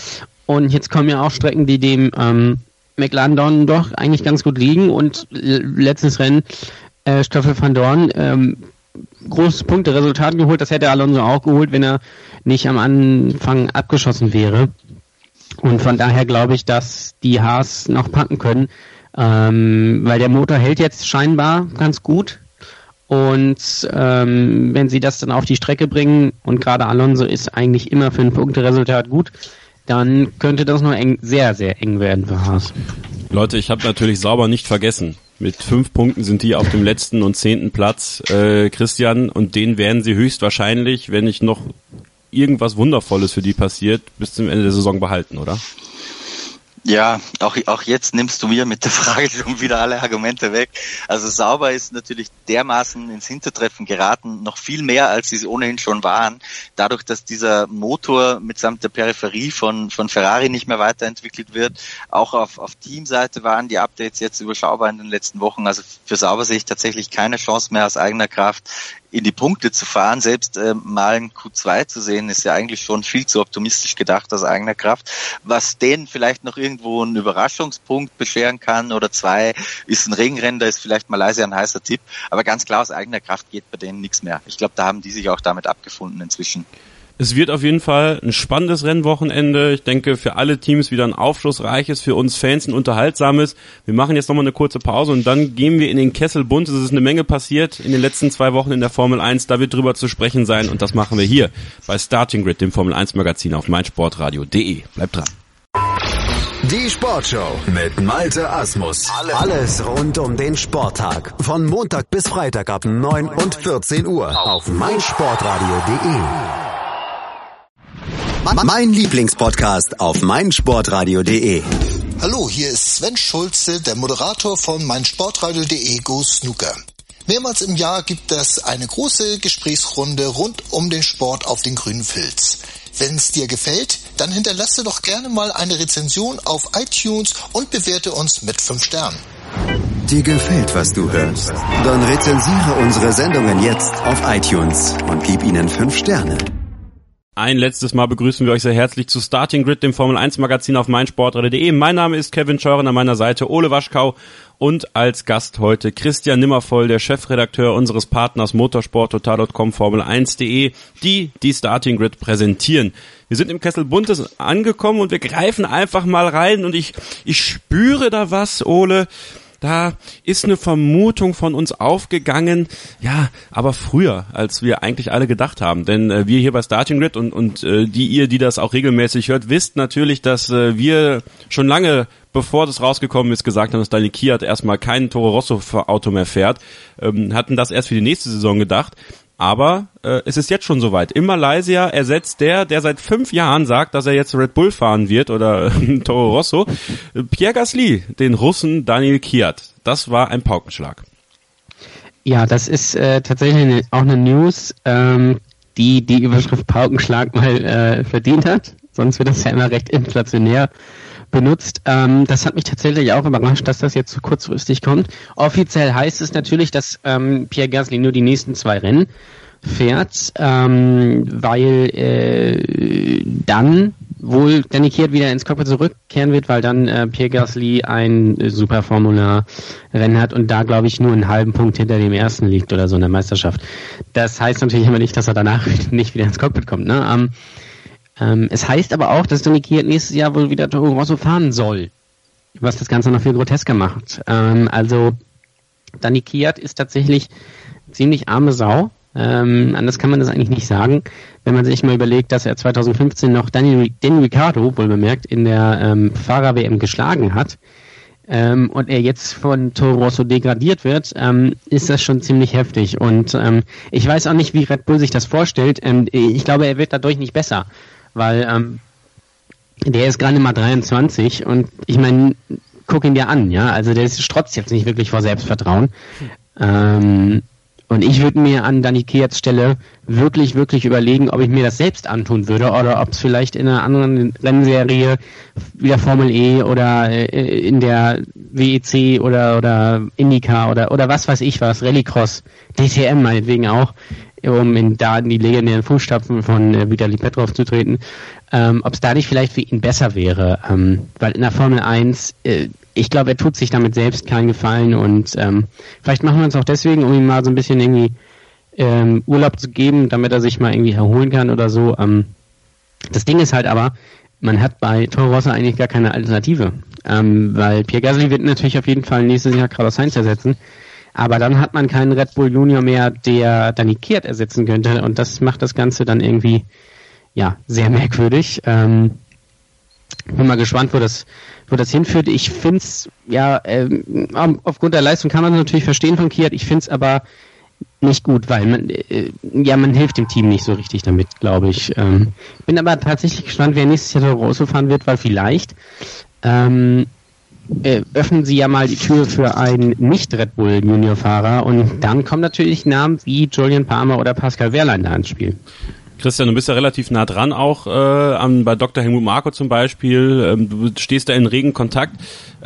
Und jetzt kommen ja auch Strecken, die dem McLaren doch eigentlich ganz gut liegen. Und letztes Rennen, Stoffel van Dorn, großes Punkteresultat geholt. Das hätte Alonso auch geholt, wenn er nicht am Anfang abgeschossen wäre. Und von daher glaube ich, dass die Haas noch packen können, weil der Motor hält jetzt scheinbar ganz gut. Und wenn sie das dann auf die Strecke bringen, und gerade Alonso ist eigentlich immer für ein Punkteresultat gut, dann könnte das noch sehr, sehr eng werden für Haas. Leute, ich habe natürlich sauber nicht vergessen. Mit 5 Punkten sind die auf dem letzten und 10. Platz, Christian, und den werden sie höchstwahrscheinlich, wenn nicht noch irgendwas Wundervolles für die passiert, bis zum Ende der Saison behalten, oder? Ja, auch jetzt nimmst du mir mit der Frage schon wieder alle Argumente weg. Also Sauber ist natürlich dermaßen ins Hintertreffen geraten, noch viel mehr, als sie es ohnehin schon waren. Dadurch, dass dieser Motor mitsamt der Peripherie von Ferrari nicht mehr weiterentwickelt wird. Auch auf Teamseite waren die Updates jetzt überschaubar in den letzten Wochen. Also für Sauber sehe ich tatsächlich keine Chance mehr aus eigener Kraft in die Punkte zu fahren. Selbst mal ein Q2 zu sehen, ist ja eigentlich schon viel zu optimistisch gedacht aus eigener Kraft. Was denen vielleicht noch irgendwo einen Überraschungspunkt bescheren kann oder 2, ist ein Regenrennen, da ist vielleicht Malaysia ein heißer Tipp. Aber ganz klar, aus eigener Kraft geht bei denen nichts mehr. Ich glaube, da haben die sich auch damit abgefunden inzwischen. Es wird auf jeden Fall ein spannendes Rennwochenende. Ich denke, für alle Teams wieder ein aufschlussreiches, für uns Fans ein unterhaltsames. Wir machen jetzt nochmal eine kurze Pause und dann gehen wir in den Kessel bunt. Es ist eine Menge passiert in den letzten 2 Wochen in der Formel 1. Da wird drüber zu sprechen sein und das machen wir hier bei Starting Grid, dem Formel 1 Magazin auf meinsportradio.de. Bleibt dran. Die Sportshow mit Malte Asmus. Alles rund um den Sporttag. Von Montag bis Freitag ab 9 und 14 Uhr auf meinsportradio.de. Mein Lieblingspodcast auf meinsportradio.de. Hallo, hier ist Sven Schulze, der Moderator von meinsportradio.de Go Snooker. Mehrmals im Jahr gibt es eine große Gesprächsrunde rund um den Sport auf den grünen Filz. Wenn es dir gefällt, dann hinterlasse doch gerne mal eine Rezension auf iTunes und bewerte uns mit 5 Sternen. Dir gefällt, was du hörst? Dann rezensiere unsere Sendungen jetzt auf iTunes und gib ihnen 5 Sterne. Ein letztes Mal begrüßen wir euch sehr herzlich zu Starting Grid, dem Formel 1 Magazin auf meinsportradio.de. Mein Name ist Kevin Scheuren, an meiner Seite Ole Waschkau und als Gast heute Christian Nimmervoll, der Chefredakteur unseres Partners motorsporttotal.com Formel1.de, die Starting Grid präsentieren. Wir sind im Kessel Buntes angekommen und wir greifen einfach mal rein und ich spüre da was, Ole. Da ist eine Vermutung von uns aufgegangen, ja, aber früher, als wir eigentlich alle gedacht haben. Denn wir hier bei Starting Grid und die das auch regelmäßig hört, wisst natürlich, dass wir schon lange, bevor das rausgekommen ist, gesagt haben, dass Daniel Kiat erstmal kein Toro Rosso Auto mehr fährt, hatten das erst für die nächste Saison gedacht. Aber es ist jetzt schon soweit. In Malaysia ersetzt der seit 5 Jahren sagt, dass er jetzt Red Bull fahren wird oder Toro Rosso, Pierre Gasly, den Russen Daniel Kiat. Das war ein Paukenschlag. Ja, das ist tatsächlich auch eine News, die Überschrift Paukenschlag mal verdient hat. Sonst wird das ja immer recht inflationär benutzt. Das hat mich tatsächlich auch überrascht, dass das jetzt so kurzfristig kommt. Offiziell heißt es natürlich, dass Pierre Gasly nur die nächsten 2 Rennen fährt, weil dann wohl Danny Kiat wieder ins Cockpit zurückkehren wird, weil dann Pierre Gasly ein super Formula-Rennen hat und da, glaube ich, nur einen halben Punkt hinter dem ersten liegt oder so in der Meisterschaft. Das heißt natürlich immer nicht, dass er danach nicht wieder ins Cockpit kommt, ne? Es heißt aber auch, dass Danny Kiat nächstes Jahr wohl wieder Toro Rosso fahren soll, was das Ganze noch viel grotesker macht. Also Danny Kiat ist tatsächlich ziemlich arme Sau. Anders kann man das eigentlich nicht sagen, wenn man sich mal überlegt, dass er 2015 noch Danny Ricciardo, wohl bemerkt, in der Fahrer-WM geschlagen hat und er jetzt von Toro Rosso degradiert wird, ist das schon ziemlich heftig. Und ich weiß auch nicht, wie Red Bull sich das vorstellt. Ich glaube, er wird dadurch nicht besser, weil der ist gerade mal 23 und ich meine, guck ihn dir an, ja, also der strotzt jetzt nicht wirklich vor Selbstvertrauen. Und ich würde mir an Danny Kiats Stelle wirklich, wirklich überlegen, ob ich mir das selbst antun würde oder ob es vielleicht in einer anderen Rennserie, wie der Formel E oder in der WEC oder IndyCar oder was weiß ich was, Rallycross, DTM meinetwegen auch, um in die legendären Fußstapfen von Vitali Petrov zu treten, ob es da nicht vielleicht für ihn besser wäre, weil in der Formel 1, ich glaube, er tut sich damit selbst keinen Gefallen und vielleicht machen wir uns auch deswegen, um ihm mal so ein bisschen irgendwie Urlaub zu geben, damit er sich mal irgendwie erholen kann oder so. Das Ding ist halt aber, man hat bei Toro Rosso eigentlich gar keine Alternative, weil Pierre Gasly wird natürlich auf jeden Fall nächstes Jahr Carlos Sainz ersetzen, aber dann hat man keinen Red Bull Junior mehr, der Danny Kvyat ersetzen könnte und das macht das Ganze dann irgendwie sehr merkwürdig. Bin mal gespannt, wo das hinführt. Ich find's aufgrund der Leistung kann man es natürlich verstehen von Kvyat, ich find's aber nicht gut, weil man hilft dem Team nicht so richtig damit, glaube ich. Bin aber tatsächlich gespannt, wer nächstes Jahr Toro Rosso fahren wird, weil vielleicht öffnen sie ja mal die Tür für einen Nicht-Red Bull Junior-Fahrer und dann kommen natürlich Namen wie Jolyon Palmer oder Pascal Wehrlein da ins Spiel. Christian, du bist ja relativ nah dran auch bei Dr. Helmut Marko zum Beispiel. Du stehst da in regen Kontakt.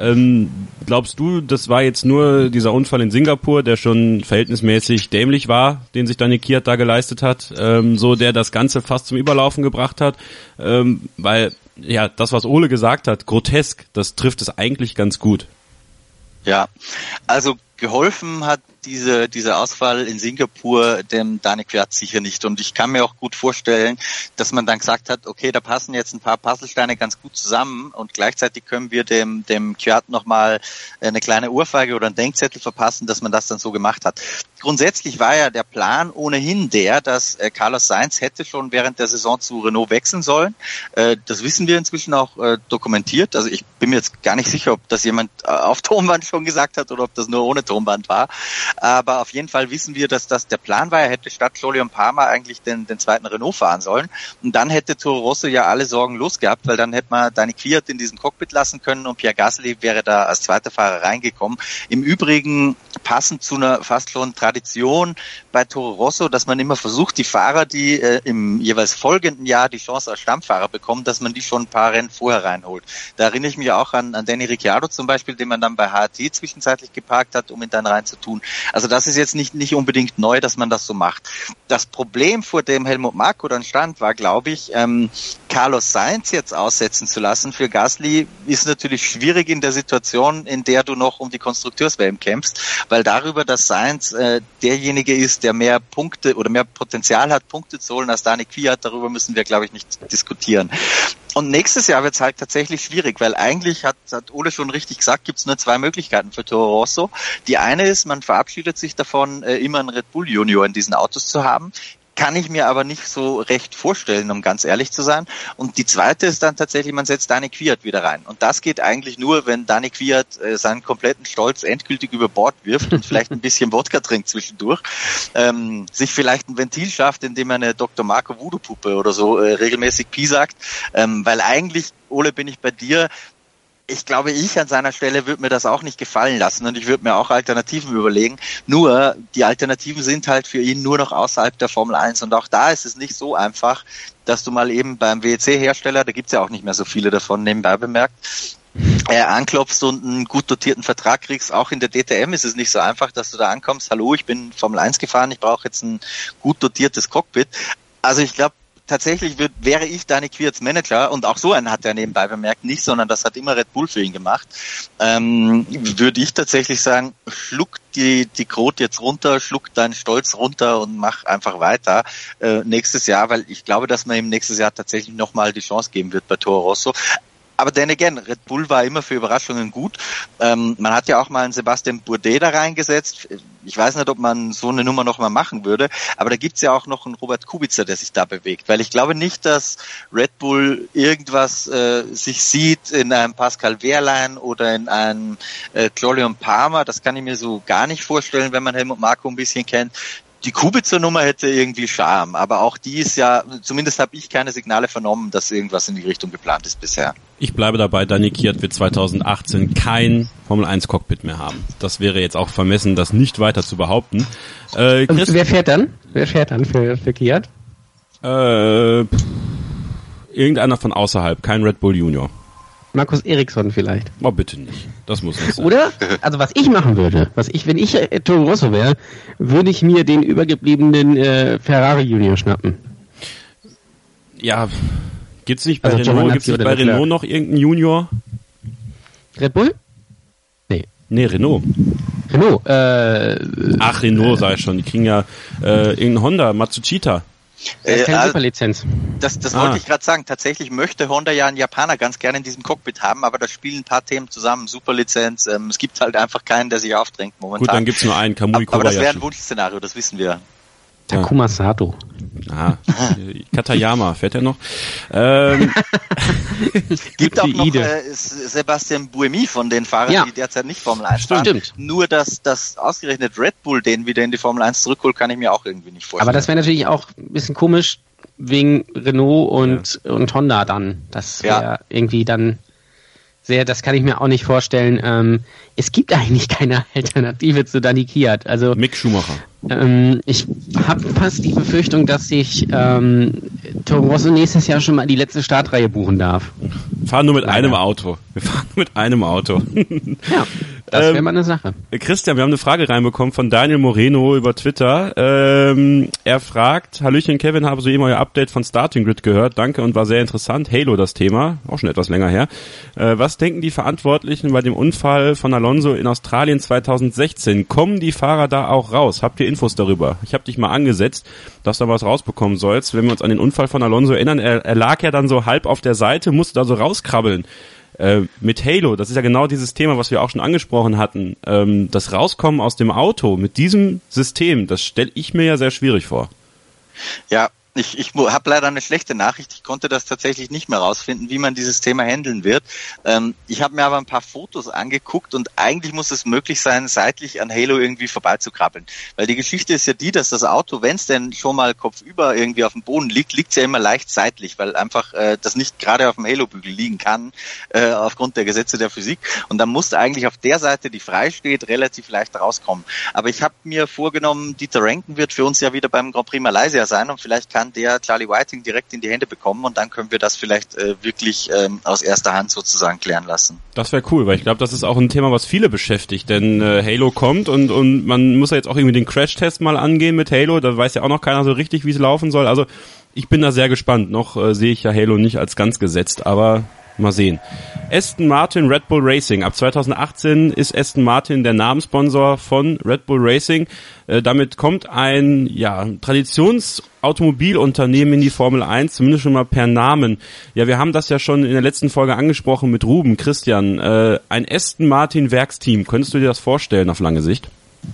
Glaubst du, das war jetzt nur dieser Unfall in Singapur, der schon verhältnismäßig dämlich war, den sich Danny Kvyat da geleistet hat, der das Ganze fast zum Überlaufen gebracht hat? Weil das, was Ole gesagt hat, grotesk, das trifft es eigentlich ganz gut. Ja, also geholfen hat dieser Ausfall in Singapur dem Danny Kvyat sicher nicht. Und ich kann mir auch gut vorstellen, dass man dann gesagt hat, okay, da passen jetzt ein paar Puzzlesteine ganz gut zusammen und gleichzeitig können wir dem Kvyat nochmal eine kleine Ohrfeige oder einen Denkzettel verpassen, dass man das dann so gemacht hat. Grundsätzlich war ja der Plan ohnehin dass Carlos Sainz hätte schon während der Saison zu Renault wechseln sollen. Das wissen wir inzwischen auch dokumentiert. Also ich bin mir jetzt gar nicht sicher, ob das jemand auf Tonband schon gesagt hat oder ob das nur ohne Tonband war. Aber auf jeden Fall wissen wir, dass das der Plan war. Er hätte statt Jolyon Palmer eigentlich den zweiten Renault fahren sollen. Und dann hätte Toro Rosso ja alle Sorgen losgehabt, weil dann hätte man Danny Kvyat in diesem Cockpit lassen können und Pierre Gasly wäre da als zweiter Fahrer reingekommen. Im Übrigen passend zu einer fast schon Tradition bei Toro Rosso, dass man immer versucht, die Fahrer, die im jeweils folgenden Jahr die Chance als Stammfahrer bekommen, dass man die schon ein paar Rennen vorher reinholt. Da erinnere ich mich auch an Danny Ricciardo zum Beispiel, den man dann bei HRT zwischenzeitlich geparkt hat, um ihn dann reinzutun. Also das ist jetzt nicht unbedingt neu, dass man das so macht. Das Problem, vor dem Helmut Marko dann stand, war, glaube ich, Carlos Sainz jetzt aussetzen zu lassen für Gasly, ist natürlich schwierig in der Situation, in der du noch um die Konstrukteurs-WM kämpfst, weil darüber, dass Sainz derjenige ist, der mehr Punkte oder mehr Potenzial hat, Punkte zu holen als Danny Kvyat, darüber müssen wir, glaube ich, nicht diskutieren. Und nächstes Jahr wird es halt tatsächlich schwierig, weil eigentlich hat Ole schon richtig gesagt, gibt es nur zwei Möglichkeiten für Toro Rosso. Die eine ist, man verabschiedet sich davon, immer einen Red Bull Junior in diesen Autos zu haben. Kann ich mir aber nicht so recht vorstellen, um ganz ehrlich zu sein. Und die zweite ist dann tatsächlich, man setzt Danny Kvyat wieder rein. Und das geht eigentlich nur, wenn Danny Kvyat seinen kompletten Stolz endgültig über Bord wirft und vielleicht ein bisschen Wodka trinkt zwischendurch, sich vielleicht ein Ventil schafft, indem er eine Dr. Marco Voodoo-Puppe oder so regelmäßig Pi sagt. Weil eigentlich, Ole, bin ich bei dir, ich glaube, ich an seiner Stelle würde mir das auch nicht gefallen lassen und ich würde mir auch Alternativen überlegen. Nur, die Alternativen sind halt für ihn nur noch außerhalb der Formel 1 und auch da ist es nicht so einfach, dass du mal eben beim WEC-Hersteller, da gibt's ja auch nicht mehr so viele davon, nebenbei bemerkt, anklopfst und einen gut dotierten Vertrag kriegst. Auch in der DTM ist es nicht so einfach, dass du da ankommst, hallo, ich bin Formel 1 gefahren, ich brauche jetzt ein gut dotiertes Cockpit. Also ich glaube, tatsächlich wäre ich Danny Kvyats Manager, und auch so einen hat er nebenbei bemerkt nicht, sondern das hat immer Red Bull für ihn gemacht, würde ich tatsächlich sagen, schluck die Krot jetzt runter, schluck deinen Stolz runter und mach einfach weiter nächstes Jahr, weil ich glaube, dass man ihm nächstes Jahr tatsächlich nochmal die Chance geben wird bei Toro Rosso. Aber then again, Red Bull war immer für Überraschungen gut. Man hat ja auch mal einen Sebastian Bourdais da reingesetzt. Ich weiß nicht, ob man so eine Nummer noch mal machen würde, aber da gibt's ja auch noch einen Robert Kubica, der sich da bewegt. Weil ich glaube nicht, dass Red Bull irgendwas sich sieht in einem Pascal Wehrlein oder in einem Jolyon Palmer. Das kann ich mir so gar nicht vorstellen, wenn man Helmut Marko ein bisschen kennt. Die Kubica-Nummer hätte irgendwie Charme, aber auch die ist ja, zumindest habe ich keine Signale vernommen, dass irgendwas in die Richtung geplant ist bisher. Ich bleibe dabei, Danny Kvyat wird 2018 kein Formel-1-Cockpit mehr haben. Das wäre jetzt auch vermessen, das nicht weiter zu behaupten. Wer fährt dann? Wer fährt dann für Kvyat? Irgendeiner von außerhalb, kein Red Bull Junior. Markus Eriksson vielleicht. Oh, bitte nicht. Das muss nicht sein. Oder? Also was ich machen würde, wenn ich Toro Rosso wäre, würde ich mir den übergebliebenen Ferrari Junior schnappen. Ja, gibt's nicht bei Also Renault noch irgendeinen Junior? Red Bull? Nee, Renault. Ach, Renault sei schon. Die kriegen ja irgendeinen Honda, Matsushita. Keine Superlizenz. Das wollte ich gerade sagen. Tatsächlich möchte Honda ja einen Japaner ganz gerne in diesem Cockpit haben, aber da spielen ein paar Themen zusammen. Superlizenz, es gibt halt einfach keinen, der sich aufdrängt momentan. Gut, dann gibt's nur einen, Kamui Kobayashi. Aber das wäre ein Wunschszenario, das wissen wir. Takuma Sato. Katayama, fährt er noch? Gibt auch noch Sebastian Buemi von den Fahrern, die derzeit nicht Formel 1 fahren. Stimmt. Nur, dass ausgerechnet Red Bull den wieder in die Formel 1 zurückholt, kann ich mir auch irgendwie nicht vorstellen. Aber das wäre natürlich auch ein bisschen komisch wegen Renault und Honda dann. Das wäre irgendwie dann sehr, das kann ich mir auch nicht vorstellen. Es gibt eigentlich keine Alternative zu Danny Kiat. Also Mick Schumacher. Ich habe fast die Befürchtung, dass ich Toro Rosso nächstes Jahr schon mal die letzte Startreihe buchen darf. Wir fahren nur mit einem Auto. Ja, das wäre mal eine Sache. Christian, wir haben eine Frage reinbekommen von Daniel Moreno über Twitter. Er fragt, Hallöchen Kevin, habe soeben euer Update von Starting Grid gehört. Danke und war sehr interessant. Halo das Thema, auch schon etwas länger her. Was denken die Verantwortlichen bei dem Unfall von Alonso in Australien 2016? Kommen die Fahrer da auch raus? Habt ihr Infos darüber? Ich habe dich mal angesetzt, dass du was rausbekommen sollst. Wenn wir uns an den Unfall von Alonso erinnern, er lag ja dann so halb auf der Seite, musste da so rauskrabbeln. Mit Halo, das ist ja genau dieses Thema, was wir auch schon angesprochen hatten. Das Rauskommen aus dem Auto mit diesem System, das stelle ich mir ja sehr schwierig vor. Ja, ich habe leider eine schlechte Nachricht. Ich konnte das tatsächlich nicht mehr rausfinden, wie man dieses Thema handeln wird. Ich habe mir aber ein paar Fotos angeguckt und eigentlich muss es möglich sein, seitlich an Halo irgendwie vorbeizukrabbeln. Weil die Geschichte ist ja die, dass das Auto, wenn es denn schon mal kopfüber irgendwie auf dem Boden liegt, liegt es ja immer leicht seitlich, weil einfach das nicht gerade auf dem Halo-Bügel liegen kann, aufgrund der Gesetze der Physik. Und dann muss eigentlich auf der Seite, die frei steht, relativ leicht rauskommen. Aber ich habe mir vorgenommen, Dieter Renken wird für uns ja wieder beim Grand Prix Malaysia sein und vielleicht kann der Charlie Whiting direkt in die Hände bekommen und dann können wir das vielleicht wirklich aus erster Hand sozusagen klären lassen. Das wäre cool, weil ich glaube, das ist auch ein Thema, was viele beschäftigt, denn Halo kommt und man muss ja jetzt auch irgendwie den Crash-Test mal angehen mit Halo, da weiß ja auch noch keiner so richtig, wie es laufen soll, also ich bin da sehr gespannt, noch sehe ich ja Halo nicht als ganz gesetzt, aber mal sehen. Aston Martin Red Bull Racing. Ab 2018 ist Aston Martin der Namenssponsor von Red Bull Racing. Damit kommt ein Traditionsautomobilunternehmen in die Formel 1, zumindest schon mal per Namen. Ja, wir haben das ja schon in der letzten Folge angesprochen mit Ruben, Christian. Ein Aston Martin Werksteam. Könntest du dir das vorstellen auf lange Sicht?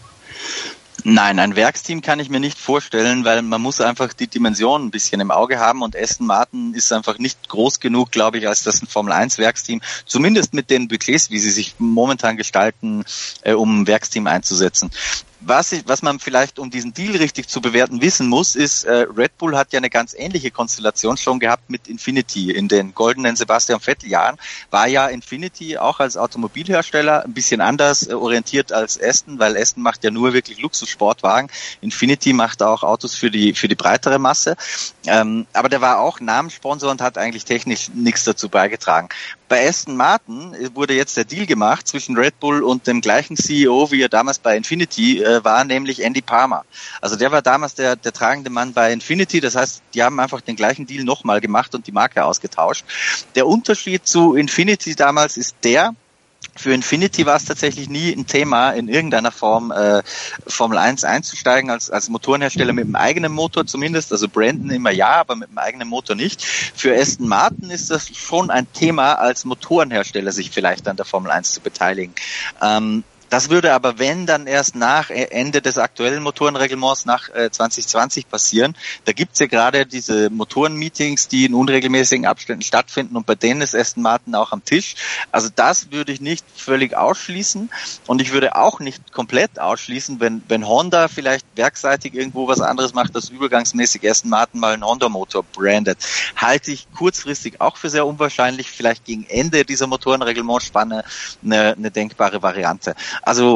Nein, ein Werksteam kann ich mir nicht vorstellen, weil man muss einfach die Dimension ein bisschen im Auge haben und Aston Martin ist einfach nicht groß genug, glaube ich, als das ein Formel-1-Werksteam, zumindest mit den Budgets, wie sie sich momentan gestalten, um ein Werksteam einzusetzen. Was man vielleicht, um diesen Deal richtig zu bewerten, wissen muss, ist, Red Bull hat ja eine ganz ähnliche Konstellation schon gehabt mit Infinity. In den goldenen Sebastian Vettel-Jahren war ja Infinity auch als Automobilhersteller ein bisschen anders orientiert als Aston, weil Aston macht ja nur wirklich Luxussportwagen. Infinity macht auch Autos für die breitere Masse. Aber der war auch Namenssponsor und hat eigentlich technisch nichts dazu beigetragen. Bei Aston Martin wurde jetzt der Deal gemacht zwischen Red Bull und dem gleichen CEO, wie er damals bei Infinity war, nämlich Andy Palmer. Also der war damals der tragende Mann bei Infinity, das heißt, die haben einfach den gleichen Deal nochmal gemacht und die Marke ausgetauscht. Der Unterschied zu Infinity damals ist für Infinity war es tatsächlich nie ein Thema, in irgendeiner Form Formel 1 einzusteigen, als Motorenhersteller mit einem eigenen Motor zumindest, also Brandon immer ja, aber mit einem eigenen Motor nicht. Für Aston Martin ist das schon ein Thema, als Motorenhersteller sich vielleicht an der Formel 1 zu beteiligen. Das würde aber, wenn, dann erst nach Ende des aktuellen Motorenreglements nach 2020 passieren. Da gibt's ja gerade diese Motorenmeetings, die in unregelmäßigen Abständen stattfinden und bei denen ist Aston Martin auch am Tisch. Also das würde ich nicht völlig ausschließen und ich würde auch nicht komplett ausschließen, wenn Honda vielleicht werkseitig irgendwo was anderes macht, das übergangsmäßig Aston Martin mal einen Honda-Motor brandet. Halte ich kurzfristig auch für sehr unwahrscheinlich, vielleicht gegen Ende dieser Motorenreglementspanne eine denkbare Variante. Also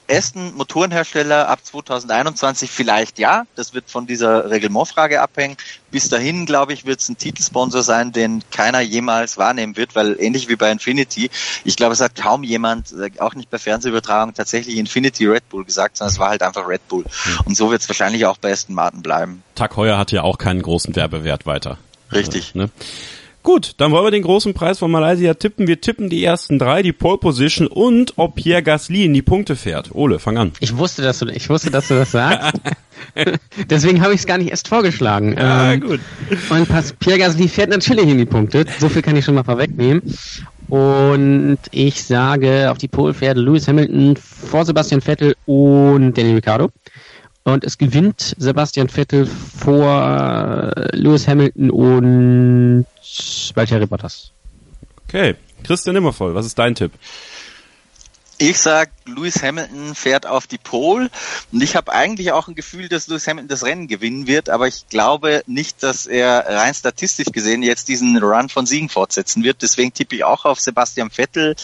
Aston Motorenhersteller ab 2021 vielleicht ja. Das wird von dieser Reglementfrage abhängen. Bis dahin, glaube ich, wird es ein Titelsponsor sein, den keiner jemals wahrnehmen wird, weil ähnlich wie bei Infinity, ich glaube, es hat kaum jemand, auch nicht bei Fernsehübertragung, tatsächlich Infinity Red Bull gesagt, sondern es war halt einfach Red Bull. Und so wird es wahrscheinlich auch bei Aston Martin bleiben. Tag Heuer hat ja auch keinen großen Werbewert weiter. Richtig. Ne? Gut, dann wollen wir den großen Preis von Malaysia tippen. Wir tippen die ersten 3, die Pole Position und ob Pierre Gasly in die Punkte fährt. Ole, fang an. Ich wusste, dass du das sagst. Deswegen habe ich es gar nicht erst vorgeschlagen. Gut. Und Pierre Gasly fährt natürlich in die Punkte. So viel kann ich schon mal vorwegnehmen. Und ich sage, auf die Pole fährt Lewis Hamilton vor Sebastian Vettel und Daniel Ricciardo. Und es gewinnt Sebastian Vettel vor Lewis Hamilton und Valtteri Bottas. Okay, Christian Nimmervoll, was ist dein Tipp? Ich sag, Lewis Hamilton fährt auf die Pole und ich habe eigentlich auch ein Gefühl, dass Lewis Hamilton das Rennen gewinnen wird, aber ich glaube nicht, dass er rein statistisch gesehen jetzt diesen Run von Siegen fortsetzen wird. Deswegen tippe ich auch auf Sebastian Vettel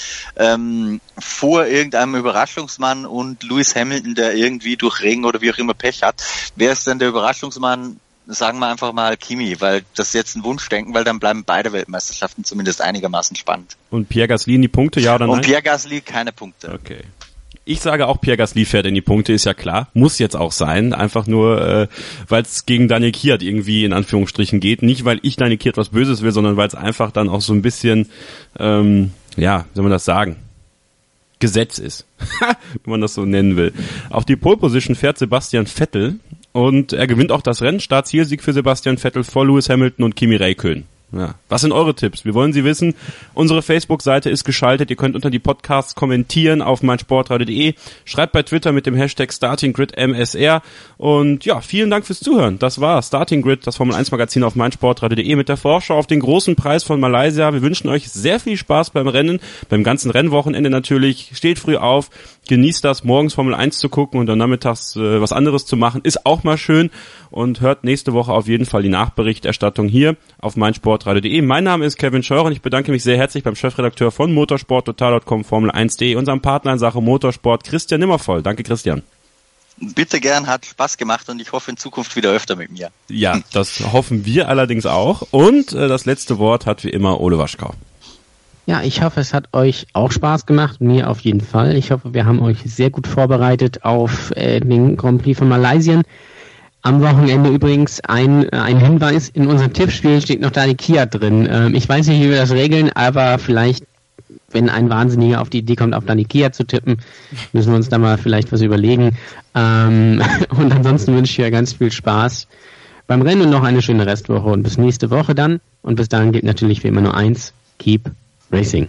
vor irgendeinem Überraschungsmann und Lewis Hamilton, der irgendwie durch Regen oder wie auch immer Pech hat. Wer ist denn der Überraschungsmann? Sagen wir einfach mal Kimi, weil das ist jetzt ein Wunschdenken, weil dann bleiben beide Weltmeisterschaften zumindest einigermaßen spannend. Und Pierre Gasly in die Punkte, ja oder nein? Und Pierre Gasly keine Punkte. Okay. Ich sage auch, Pierre Gasly fährt in die Punkte, ist ja klar. Muss jetzt auch sein. Einfach nur, weil es gegen Daniel Kiat irgendwie in Anführungsstrichen geht. Nicht, weil ich Daniel Kiat was Böses will, sondern weil es einfach dann auch so ein bisschen, wie soll man das sagen? Gesetz ist, wenn man das so nennen will. Auf die Pole Position fährt Sebastian Vettel und er gewinnt auch das Rennen. Start-Zielsieg für Sebastian Vettel vor Lewis Hamilton und Kimi Räikkönen. Ja. Was sind eure Tipps? Wir wollen sie wissen. Unsere Facebook-Seite ist geschaltet. Ihr könnt unter die Podcasts kommentieren auf meinsportradio.de. Schreibt bei Twitter mit dem Hashtag StartingGridMSR. Und ja, vielen Dank fürs Zuhören. Das war Starting Grid, das Formel-1-Magazin auf meinsportradio.de mit der Vorschau auf den großen Preis von Malaysia. Wir wünschen euch sehr viel Spaß beim Rennen, beim ganzen Rennwochenende natürlich. Steht früh auf, genießt das, morgens Formel 1 zu gucken und dann nachmittags was anderes zu machen. Ist auch mal schön. Und hört nächste Woche auf jeden Fall die Nachberichterstattung hier auf meinsportradio.de. Mein Name ist Kevin Scheuer und ich bedanke mich sehr herzlich beim Chefredakteur von motorsporttotal.com Formel1.de, unserem Partner in Sache Motorsport, Christian Nimmervoll. Danke, Christian. Bitte gern, hat Spaß gemacht und ich hoffe in Zukunft wieder öfter mit mir. Ja, das hoffen wir allerdings auch. Und das letzte Wort hat wie immer Ole Waschkau. Ja, ich hoffe, es hat euch auch Spaß gemacht, mir auf jeden Fall. Ich hoffe, wir haben euch sehr gut vorbereitet auf den Grand Prix von Malaysia. Am Wochenende übrigens ein Hinweis, in unserem Tippspiel steht noch Daniel Kiat drin. Ich weiß nicht, wie wir das regeln, aber vielleicht, wenn ein Wahnsinniger auf die Idee kommt, auf Daniel Kiat zu tippen, müssen wir uns da mal vielleicht was überlegen. Und ansonsten wünsche ich euch ganz viel Spaß beim Rennen und noch eine schöne Restwoche und bis nächste Woche dann. Und bis dahin gilt natürlich wie immer nur eins, keep racing.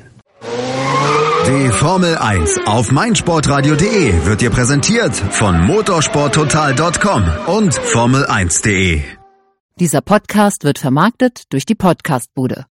Die Formel 1 auf meinsportradio.de wird dir präsentiert von motorsporttotal.com und Formel1.de. Dieser Podcast wird vermarktet durch die Podcastbude.